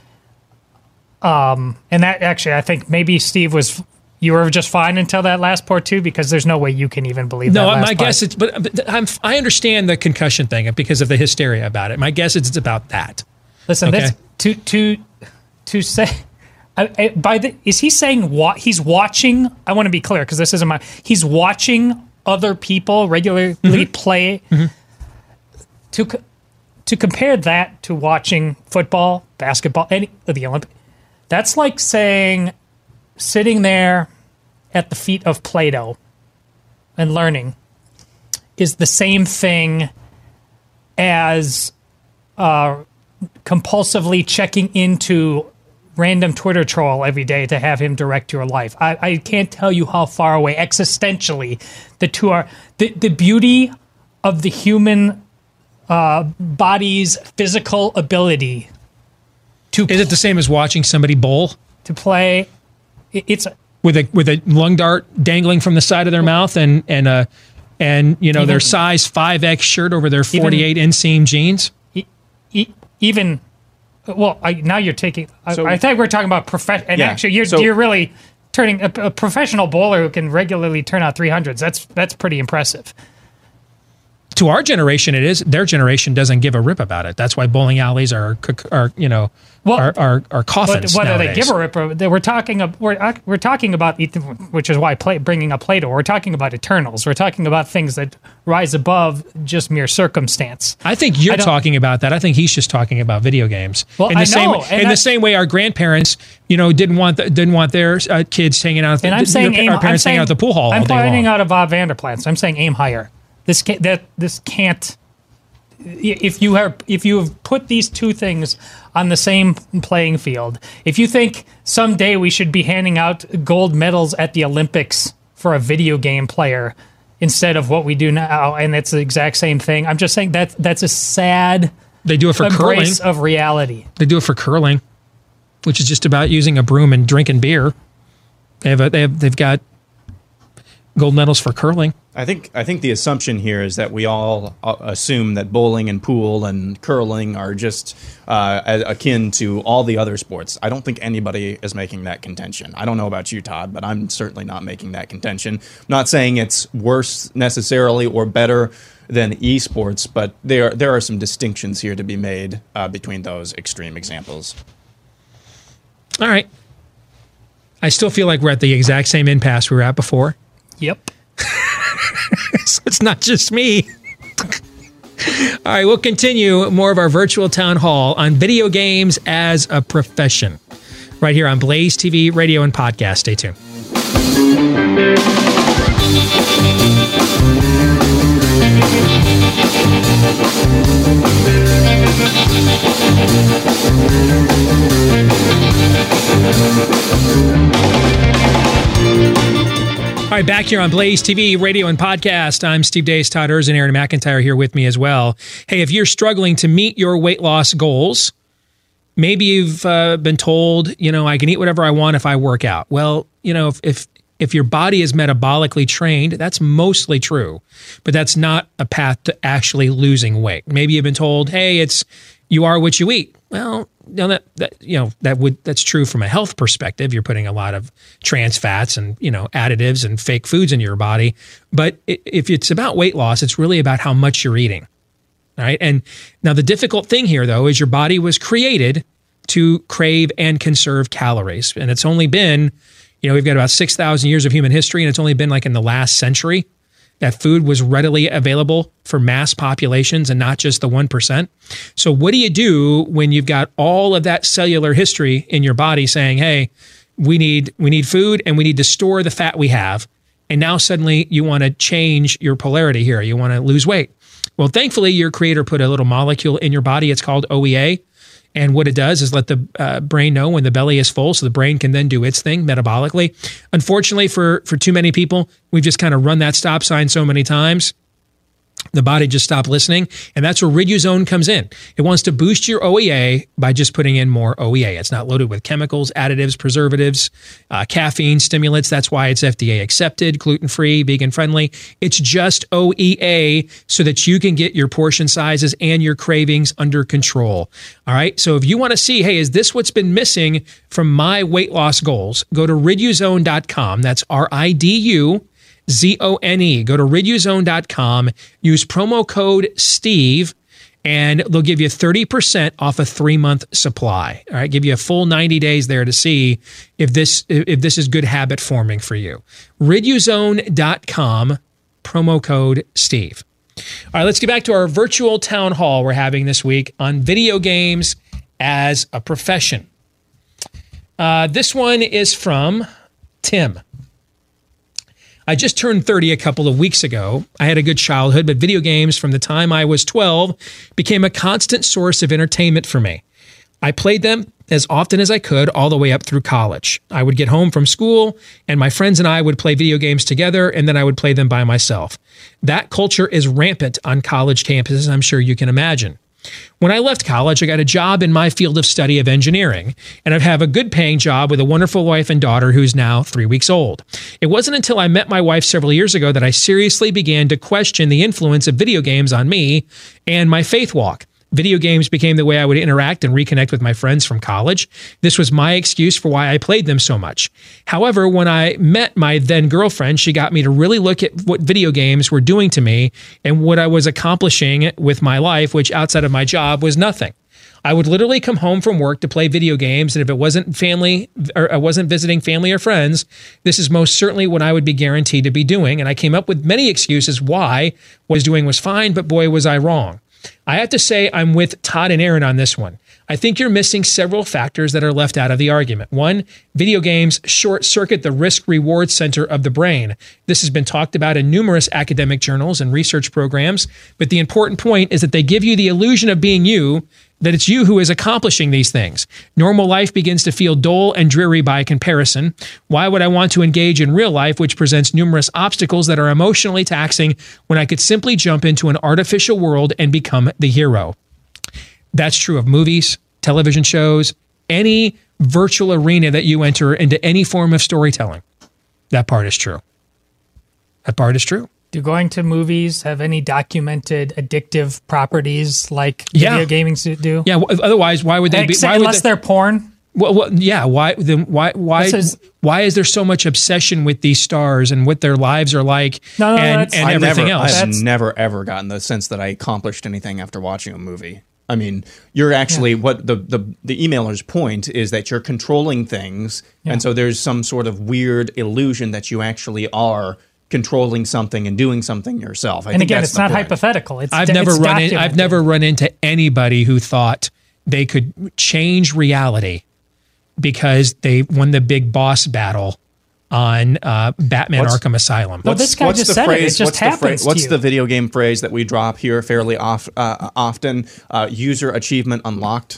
Um, and that actually, I think maybe Steve was... You were just fine until that last part too, because there's no way you can even believe no, that last my part. guess it's, but, but I'm, I understand the concussion thing because of the hysteria about it. My guess is it's about that. Listen, okay? that's, to to to say, I, I, by the is he saying what he's watching? I want to be clear because this isn't my. He's watching other people regularly mm-hmm. play. Mm-hmm. To to compare that to watching football, basketball, any of the Olympics, that's like saying sitting there at the feet of Plato and learning is the same thing as uh, compulsively checking into random Twitter troll every day to have him direct your life. I, I can't tell you how far away existentially the two are. The, the beauty of the human uh, body's physical ability to... Is it the same as watching somebody bowl? To play... It's with a with a lung dart dangling from the side of their mouth and and uh and you know even, their size five X shirt over their forty-eight even, inseam jeans. E- e- even well, I, now you're taking. So, I, I think we're talking about professional. And yeah, actually, you're so, you're really turning a, a professional bowler who can regularly turn out three hundreds. That's that's pretty impressive. To our generation, it is. Their generation doesn't give a rip about it. That's why bowling alleys are, are you know, well, are, are are coffins. Whether nowadays. they give a rip, or we're talking. We're we're talking about, which is why play, bringing up Plato. We're talking about Eternals. We're talking about things that rise above just mere circumstance. I think you're I talking about that. I think he's just talking about video games. Well, in the I same know, way, in the same way, our grandparents, you know, didn't want the, didn't want their uh, kids hanging out. And the, I'm saying, our aim, parents I'm saying, hanging out at the pool hall. I'm all day pointing long. out of Bob Vanderplant. I'm saying aim higher. This can't, that this can't. If you have if you have put these two things on the same playing field, if you think someday we should be handing out gold medals at the Olympics for a video game player instead of what we do now, and it's the exact same thing, I'm just saying that that's a sad. They do it for embrace curling. Of reality. They do it for curling, which is just about using a broom and drinking beer. They have a, they have they've got gold medals for curling. I think I think the assumption here is that we all assume that bowling and pool and curling are just uh, akin to all the other sports. I don't think anybody is making that contention. I don't know about you, Todd, but I'm certainly not making that contention. I'm not saying it's worse necessarily or better than esports, but there there are some distinctions here to be made uh, between those extreme examples. All right. I still feel like we're at the exact same impasse we were at before. Yep. So it's not just me. All right, we'll continue more of our virtual town hall on video games as a profession right here on Blaze T V, radio, and podcast. Stay tuned. All right, back here on Blaze T V, radio, and podcast. I'm Steve Deace, Todd Erzen, Aaron McIntyre here with me as well. Hey, if you're struggling to meet your weight loss goals, maybe you've uh, been told, you know, I can eat whatever I want if I work out. Well, you know, if, if if your body is metabolically trained, that's mostly true, but that's not a path to actually losing weight. Maybe you've been told, hey, it's you are what you eat. Well, no, that, that you know that would that's true from a health perspective. You're putting a lot of trans fats and you know additives and fake foods into your body. But if it's about weight loss, it's really about how much you're eating. All right. And now the difficult thing here, though, is your body was created to crave and conserve calories, and it's only been, you know, we've got about six thousand years of human history, and it's only been like in the last century that food was readily available for mass populations and not just the one percent. So what do you do when you've got all of that cellular history in your body saying, hey, we need we need food and we need to store the fat we have. And now suddenly you want to change your polarity here. You want to lose weight. Well, thankfully, your creator put a little molecule in your body. It's called O E A. And what it does is let the uh, brain know when the belly is full so the brain can then do its thing metabolically. Unfortunately, for, for too many people, we've just kind of run that stop sign so many times. The body just stopped listening. And that's where Riduzone comes in. It wants to boost your O E A by just putting in more O E A. It's not loaded with chemicals, additives, preservatives, uh, caffeine, stimulants. That's why it's F D A accepted, gluten-free, vegan-friendly. It's just O E A so that you can get your portion sizes and your cravings under control. All right. So if you want to see, hey, is this what's been missing from my weight loss goals? Go to riduzone dot com. That's R I D U. Z O N E. Go to riduzone dot com, use promo code STEVE, and they'll give you thirty percent off a three-month supply. All right, give you a full ninety days there to see if this if this is good habit forming for you. riduzone dot com, promo code STEVE. All right, let's get back to our virtual town hall we're having this week on video games as a profession. Uh, this one is from Tim. I just turned thirty a couple of weeks ago. I had a good childhood, but video games from the time I was twelve became a constant source of entertainment for me. I played them as often as I could all the way up through college. I would get home from school, and my friends and I would play video games together, and then I would play them by myself. That culture is rampant on college campuses, I'm sure you can imagine. When I left college, I got a job in my field of study of engineering, and I have a good paying job with a wonderful wife and daughter who's now three weeks old. It wasn't until I met my wife several years ago that I seriously began to question the influence of video games on me and my faith walk. Video games became the way I would interact and reconnect with my friends from college. This was my excuse for why I played them so much. However, when I met my then girlfriend, she got me to really look at what video games were doing to me and what I was accomplishing with my life, which outside of my job was nothing. I would literally come home from work to play video games, and if it wasn't family or I wasn't visiting family or friends, this is most certainly what I would be guaranteed to be doing. And I came up with many excuses why what I was doing was fine, but boy, was I wrong. I have to say I'm with Todd and Aaron on this one. I think you're missing several factors that are left out of the argument. One, video games short-circuit the risk-reward center of the brain. This has been talked about in numerous academic journals and research programs, but the important point is that they give you the illusion of being you, that it's you who is accomplishing these things. Normal life begins to feel dull and dreary by comparison. Why would I want to engage in real life, which presents numerous obstacles that are emotionally taxing, when I could simply jump into an artificial world and become the hero? That's true of movies, television shows, any virtual arena that you enter into any form of storytelling. That part is true. That part is true. Do going to movies have any documented addictive properties like Yeah. video gaming do? Yeah. w- Otherwise, why would they be? Except- Why would unless they, they're porn. Well, well, yeah. Why? Then why? Why? This is- why is there so much obsession with these stars and what their lives are like No, no, no, and, that's- and I've everything never, else? I've That's- never ever gotten the sense that I accomplished anything after watching a movie. I mean, you're actually what the, the the emailer's point is that you're controlling things, Yeah. and so there's some sort of weird illusion that you actually are controlling something and doing something yourself. I And think again, that's it's the not point. hypothetical. It's I've d- never it's run in, I've documented. never run into anybody who thought they could change reality because they won the big boss battle on uh, Batman What's- Arkham Asylum. Well, this guy just said it. It just what's the happens phrase, to What's you. the video game phrase that we drop here fairly off, uh, often? Uh, user achievement unlocked.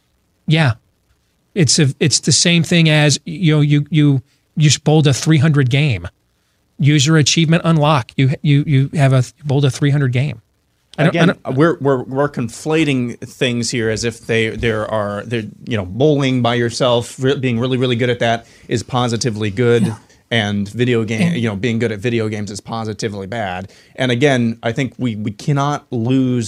Yeah, it's a, it's the same thing as you know you you you bowled a three hundred game. User achievement unlock. You you you have a bowled a three hundred game. I don't, I Again, don't, we're we're we're conflating things here as if they there are they're, you know bowling by yourself, re- being really really good at that is positively good. Yeah. And video game, you know, being good at video games is positively bad. And again, I think we, we cannot lose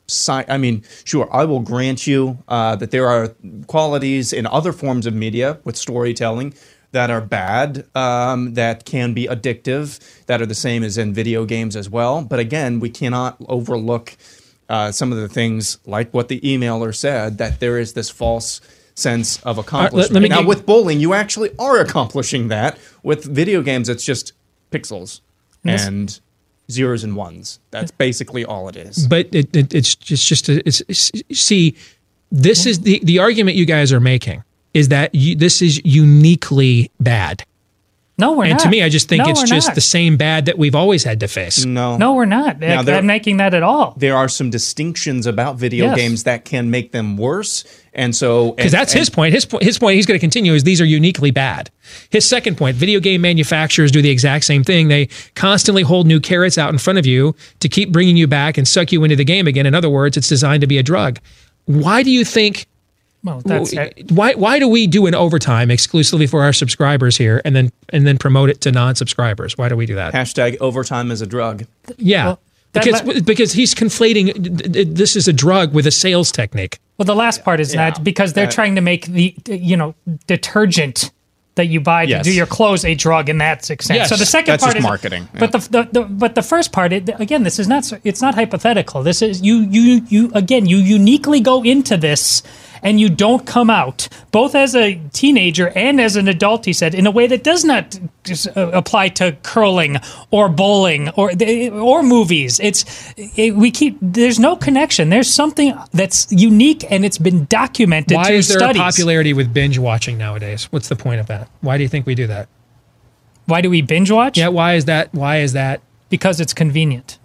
si- I mean, sure, I will grant you uh, that there are qualities in other forms of media with storytelling that are bad, um, that can be addictive, that are the same as in video games as well. But again, we cannot overlook uh, some of the things like what the emailer said, that there is this false sense of accomplishment. Right, let, let me now, give, with bowling, you actually are accomplishing that. With video games, it's just pixels Yes. and zeros and ones. That's basically all it is. But it, it, it's just, just a, it's, it's, see, this is the, the argument you guys are making is that you, this is uniquely bad. No, we're and not. to me, I just think No, it's we're just not. the same bad that we've always had to face. No. No, we're not. Now, I'm there- not making that at all. There are some distinctions about video Yes. games that can make them worse. And so... Because that's his point. His, po- his point he's going to continue is these are uniquely bad. His second point, video game manufacturers do the exact same thing. They constantly hold new carrots out in front of you to keep bringing you back and suck you into the game again. In other words, it's designed to be a drug. Why do you think... Well, that's why why do we do an overtime exclusively for our subscribers here and then and then promote it to non-subscribers? Why do we do that? Hashtag overtime is a drug. Yeah. Well, that because la- because he's conflating this is a drug with a sales technique. Well, the last part is Yeah. that because they're Uh, trying to make the, you know, detergent that you buy Yes. to do your clothes a drug in that extent. Yes. So the second That's part just is marketing. But the, the, the but the first part, it, again, this is not so- it's not hypothetical. This is you you you again you uniquely go into this. And you don't come out, both as a teenager and as an adult, he said, in a way that does not just, uh, apply to curling or bowling or or movies. It's it, we keep there's no connection. There's something that's unique and it's been documented Why through is there studies. a popularity with binge watching nowadays? What's the point of that? Why do you think we do that? Why do we binge watch? Yeah, why is that? Why is that? Because it's convenient.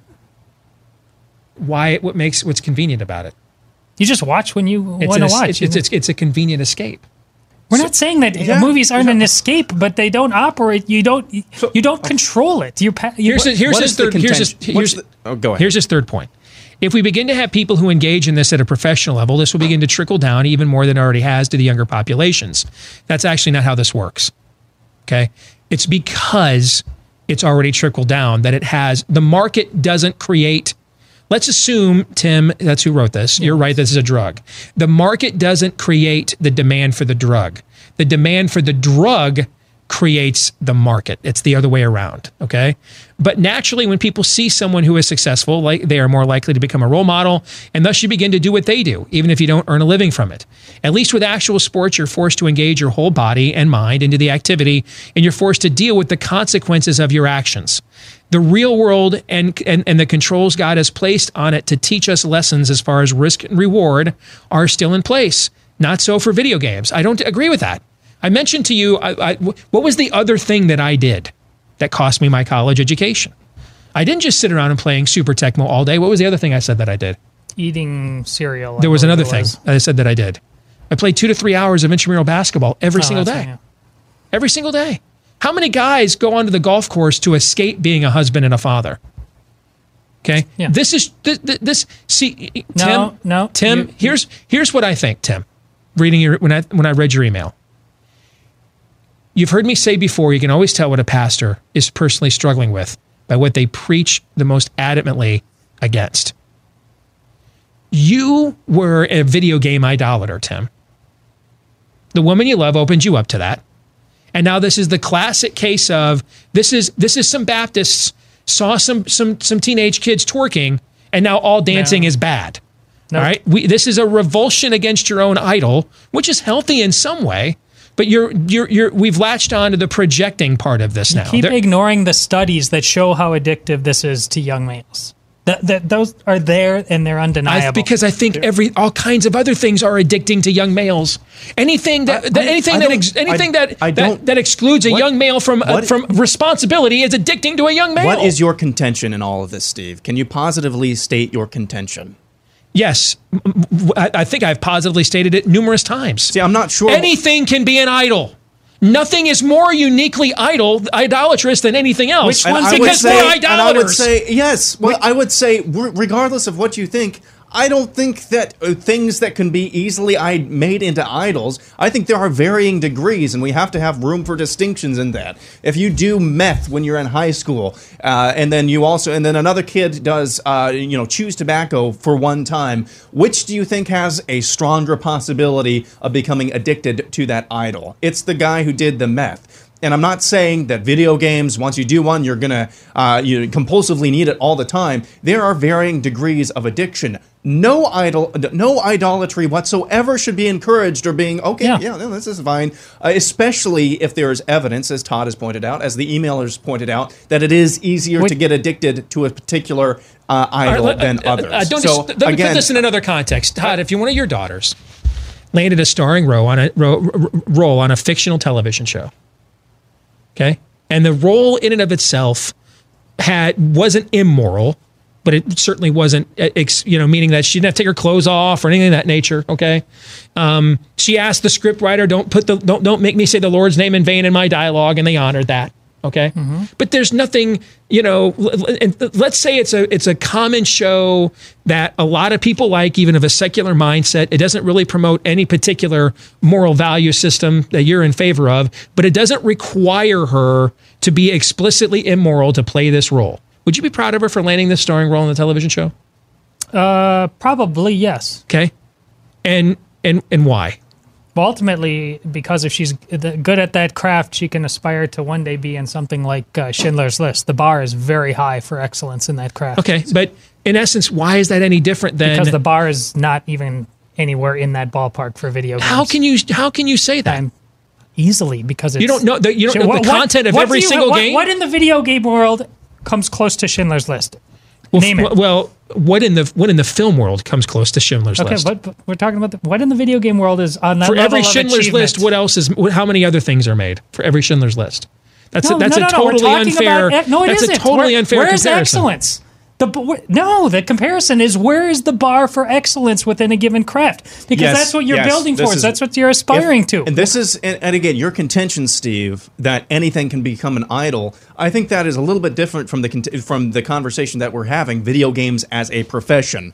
Why? What makes what's convenient about it? You just watch when you It's want an to es- watch. It's, it's, it's a convenient escape. We're not saying that Yeah. movies aren't an escape, but they don't operate. You don't. You don't control it. You. pa- you Here's his, here's what his is the third. Here's his, contention? What's here's, the- oh, go ahead. Here's his third point. If we begin to have people who engage in this at a professional level, this will begin to trickle down even more than it already has to the younger populations. That's actually not how this works. Okay, it's because it's already trickled down that it has. The market doesn't create. Let's assume, Tim, that's who wrote this. You're right, this is a drug. The market doesn't create the demand for the drug. The demand for the drug creates the market. It's the other way around, okay? But naturally, when people see someone who is successful, like they are more likely to become a role model, and thus you begin to do what they do, even if you don't earn a living from it. At least with actual sports, you're forced to engage your whole body and mind into the activity, and you're forced to deal with the consequences of your actions. The real world and, and, and the controls God has placed on it to teach us lessons as far as risk and reward are still in place. Not so for video games. I don't agree with that. I mentioned to you, I, I, what was the other thing that I did that cost me my college education? I didn't just sit around and playing Super Tecmo all day. What was the other thing I said that I did? Eating cereal. I There was believe another it thing was. that I said that I did. I played two to three hours of intramural basketball every Oh, single that's day. right, Every single day. How many guys go onto the golf course to escape being a husband and a father? Okay. Yeah. This is this, this see Tim, No, no, Tim, you- here's here's what I think, Tim. Reading your when I when I read your email. You've heard me say before, you can always tell what a pastor is personally struggling with by what they preach the most adamantly against. You were a video game idolater, Tim. The woman you love opened you up to that. And now this is the classic case of this is this is some Baptists saw some some some teenage kids twerking, and now all dancing is bad. No. All right, we, this is a revulsion against your own idol, which is healthy in some way. But you're you're you're we've latched on to the projecting part of this now. Keep There- ignoring the studies that show how addictive this is to young males. That, that those are there and they're undeniable. I, because I think every all kinds of other things are addicting to young males. Anything that, I- that I- anything I that don't- ex, anything I- that, I that don't- that excludes a what- young male from uh, what- from responsibility is addicting to a young male. What is your contention in all of this, Steve? Can you positively state your contention? Yes, M- m- I I think I've positively stated it numerous times. See, I'm not sure. Anything can be an idol. Nothing is more uniquely idol, idolatrous than anything else. And I would Because say- we're idolaters. And I would say, yes. Well, I would say, r- regardless of what you think, I don't think that uh, things that can be easily I- made into idols, I think there are varying degrees, and we have to have room for distinctions in that. If you do meth when you're in high school, uh, and then you also, and then another kid does, uh, you know, chews tobacco for one time, which do you think has a stronger possibility of becoming addicted to that idol? It's the guy who did the meth. And I'm not saying that video games, once you do one, you're going to uh, you compulsively need it all the time. There are varying degrees of addiction. No idol, no idolatry whatsoever should be encouraged or being, okay, yeah, yeah no, this is fine, uh, especially if there is evidence, as Todd has pointed out, as the emailers pointed out, that it is easier Wait. to get addicted to a particular uh, idol All right, than uh, others. Uh, don't so, just, let me again, put this in another context. Todd, if you're one of your daughters landed a starring role on a, ro- role on a fictional television show, okay, and the role in and of itself had wasn't immoral, but it certainly wasn't, you know, meaning that she didn't have to take her clothes off or anything of that nature. Okay, um, she asked the script writer, "Don't put the don't don't make me say the Lord's name in vain in my dialogue," and they honored that. Okay, mm-hmm. But there's nothing, you know. And let's say it's a it's a common show that a lot of people like, even of a secular mindset. It doesn't really promote any particular moral value system that you're in favor of, but it doesn't require her to be explicitly immoral to play this role. Would you be proud of her for landing this starring role in the television show? Uh, probably yes. Okay, and and and why? Well, ultimately, because if she's good at that craft, she can aspire to one day be in something like uh, Schindler's List. The bar is very high for excellence in that craft. Okay, but in essence, why is that any different than because the bar is not even anywhere in that ballpark for video games? How can you how can you say that? And easily, because it's, you don't know the, you don't know what, the content what, of what every you, single what, game. What in the video game world comes close to Schindler's List? Well, Name it. Well, what in the what in the film world comes close to Schindler's okay, List? Okay, but we're talking about the, what in the video game world is on that for level every of Schindler's achievement? List. What else is? How many other things are made for every Schindler's List? That's no, a, that's no, no, a no, totally we're talking unfair. About, no, it that's isn't. a totally Where, unfair where's comparison. excellence? The where, no, the comparison is where is the bar for excellence within a given craft? Because yes, that's what you're yes, building towards. Is, that's what you're aspiring if, to. And this is, and, and again, your contention, Steve, that anything can become an idol. I think that is a little bit different from the from the conversation that we're having. Video games as a profession.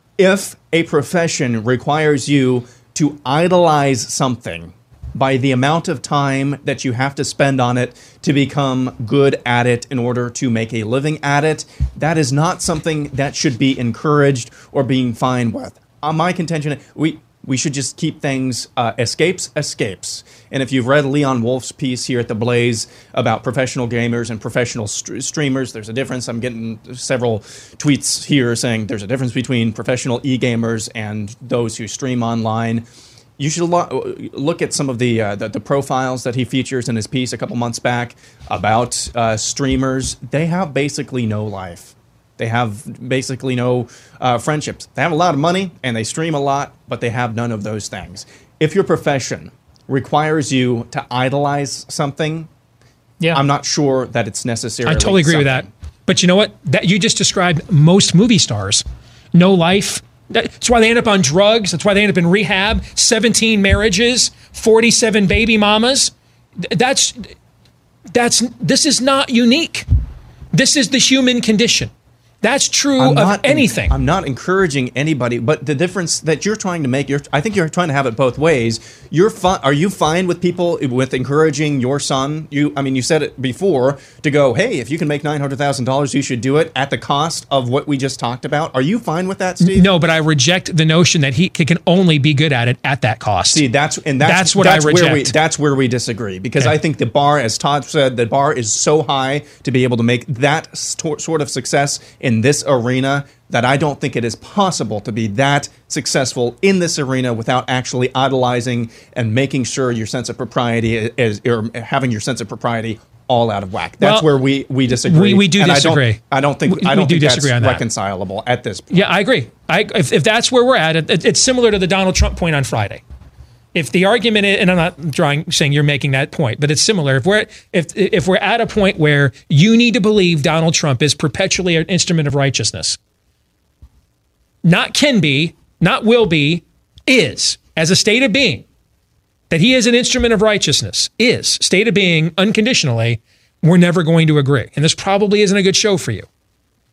If a profession requires you to idolize something by the amount of time that you have to spend on it to become good at it in order to make a living at it, that is not something that should be encouraged or being fine with. On my contention, we we should just keep things uh, escapes, escapes. And if you've read Leon Wolf's piece here at The Blaze about professional gamers and professional st- streamers, there's a difference. I'm getting several tweets here saying there's a difference between professional e-gamers and those who stream online. You should lo- look at some of the, uh, the the profiles that he features in his piece a couple months back about uh, streamers. They have basically no life. They have basically no uh, friendships. They have a lot of money and they stream a lot, but they have none of those things. If your profession requires you to idolize something, yeah. I'm not sure that it's necessary. I totally agree something. with that. But you know what? That you just described most movie stars. No life. That's why they end up on drugs. That's why they end up in rehab. seventeen marriages, forty-seven baby mamas. That's that's this is not unique. This is the human condition. That's true I'm of not, anything. I'm not encouraging anybody, but the difference that you're trying to make, you're, I think you're trying to have it both ways. You're fi- Are you fine with people with encouraging your son? You, I mean, you said it before to go, hey, if you can make nine hundred thousand dollars, you should do it at the cost of what we just talked about. Are you fine with that, Steve? No, but I reject the notion that he can only be good at it at that cost. See, that's and that's, that's what that's I reject. Where we, that's where we disagree because okay. I think the bar, as Todd said, the bar is so high to be able to make that st- sort of success in this arena that I don't think it is possible to be that successful in this arena without actually idolizing and making sure your sense of propriety is, or having your sense of propriety all out of whack. That's well, where we, we disagree. We, we do and disagree. I don't, I don't think we, I don't we do think disagree that's on that. reconcilable at this point. Yeah, I agree. I, if, if that's where we're at, it, it's similar to the Donald Trump point on Friday. If the argument is, and I'm not drawing saying you're making that point, but it's similar. If we're if if we're at a point where you need to believe Donald Trump is perpetually an instrument of righteousness, not can be, not will be, is as a state of being, that he is an instrument of righteousness, is state of being unconditionally, we're never going to agree. And this probably isn't a good show for you.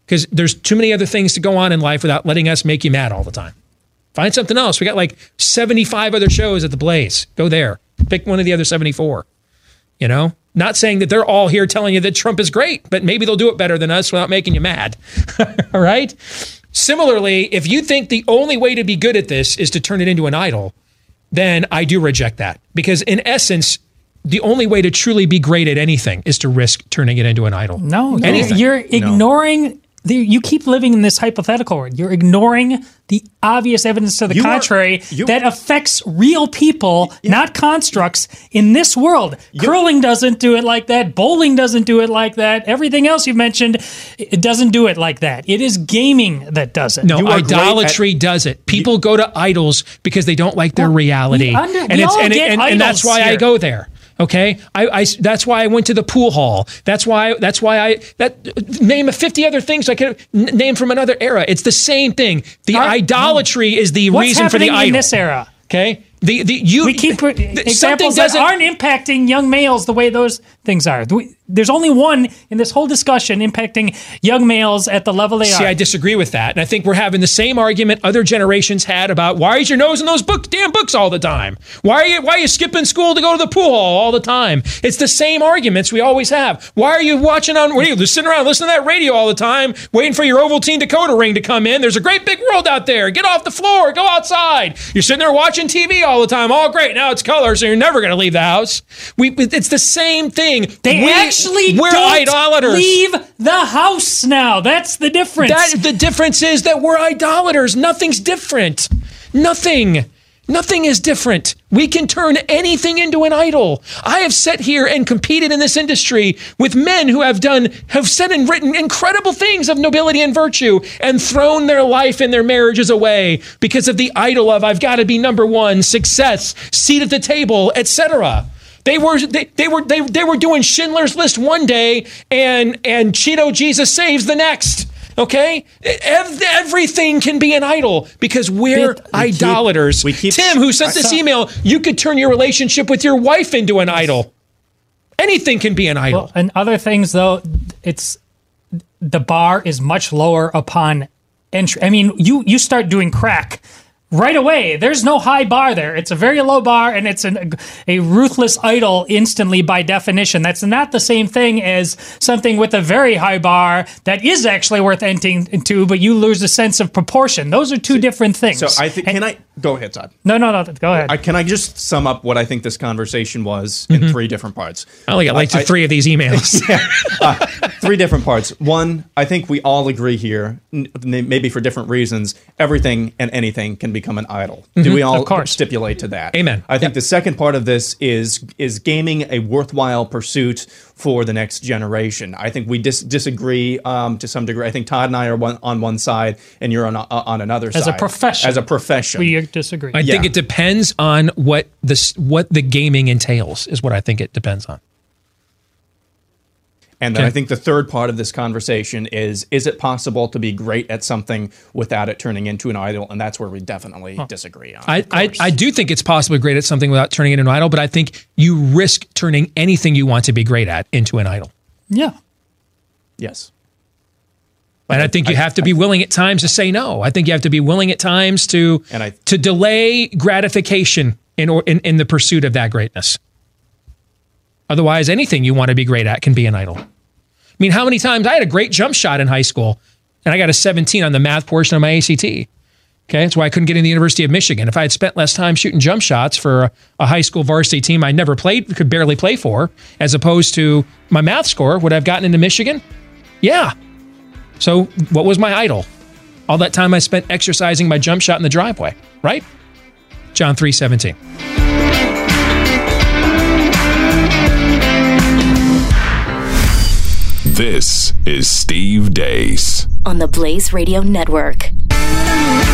because there's too many other things to go on in life without letting us make you mad all the time. Find something else. We got like seventy-five other shows at the Blaze. Go there. Pick one of the other seventy-four. You know, not saying that they're all here telling you that Trump is great, but maybe they'll do it better than us without making you mad. All right. Similarly, if you think the only way to be good at this is to turn it into an idol, then I do reject that. Because in essence, the only way to truly be great at anything is to risk turning it into an idol. No, anything. You're ignoring, the, you keep living in this hypothetical world. You're ignoring the obvious evidence to the You contrary are- you- that affects real people, not constructs, in this world. Curling doesn't do it like that. Bowling doesn't do it like that. Everything else you've mentioned, it doesn't do it like that. It is gaming that does it. No, idolatry does it. People go to idols because they don't like their reality. we under- and we it's all and, get and, and that's idols why I here. go there. Okay, I, I that's why I went to the pool hall. That's why that's why I that name fifty other things I could n- name from another era. It's the same thing. The Our- idolatry is the What's reason for the happening idol in this era? Okay, the the you we keep th- examples that doesn't- aren't impacting young males the way those things are. We- There's only one in this whole discussion impacting young males at the level they See, are. I disagree with that. And I think we're having the same argument other generations had about why is your nose in those book, damn books all the time? Why are you why are you skipping school to go to the pool hall all the time? It's the same arguments we always have. Why are you watching on, what are you just sitting around listening to that radio all the time, waiting for your Ovaltine Dakota ring to come in? There's a great big world out there. Get off the floor, go outside. You're sitting there watching T V all the time. All great, now it's color, so you're never going to leave the house. We, it's the same thing. They we, actually we're don't idolaters. leave the house now. That's the difference. That, the difference is that we're idolaters. Nothing's different. Nothing. Nothing is different. We can turn anything into an idol. I have sat here and competed in this industry with men who have done, have said and written incredible things of nobility and virtue and thrown their life and their marriages away because of the idol of I've got to be number one, success, seat at the table, et cetera. They were they, they were they, they were doing Schindler's List one day and and Cheeto Jesus Saves the next. Okay, Ev- everything can be an idol because we're We keep- idolaters. we keep- Tim, who sent this email, you could turn your relationship with your wife into an idol. Anything can be an idol. Well, and other things, though, it's the bar is much lower upon entry. I mean, you you start doing crack right away. There's no high bar there. It's a very low bar, and it's an, a ruthless idol instantly by definition. That's not the same thing as something with a very high bar that is actually worth entering into, but you lose a sense of proportion. Those are two different things. So I think, can I go ahead, Todd? No, no, no. Go ahead. I, can I just sum up what I think this conversation was in Mhm. three different parts? I only got like to three of these emails. yeah, uh, three different parts. One, I think we all agree here, n- maybe for different reasons, everything and anything can become an idol. Do Mhm, we all of course. stipulate to that? Amen. I think the second part of this is is gaming a worthwhile pursuit for the next generation. I think we dis- disagree um, to some degree. I think Todd and I are one, on one side, and you're on uh, on another As side. a profession. As a profession. We disagree. I think it depends on what this what the gaming entails is what I think it depends on. And then Okay. I think the third part of this conversation is, is it possible to be great at something without it turning into an idol? And that's where we definitely disagree on. I, I, I do think it's possible to be great at something without turning it into an idol, but I think you risk turning anything you want to be great at into an idol. Yeah. Yes. And I think you have to be willing at times to say no. I think you have to be willing at times to And I- to delay gratification in, or, in in the pursuit of that greatness. Otherwise, anything you want to be great at can be an idol. I mean, how many times I had a great jump shot in high school, and I got a seventeen on the math portion of my A C T. Okay, that's why I couldn't get in the University of Michigan. If I had spent less time shooting jump shots for a, a high school varsity team I never played, could barely play for, as opposed to my math score, would I have gotten into Michigan? Yeah. So what was my idol? All that time I spent exercising my jump shot in the driveway, right? John three seventeen. This is Steve Deace on the Blaze Radio Network.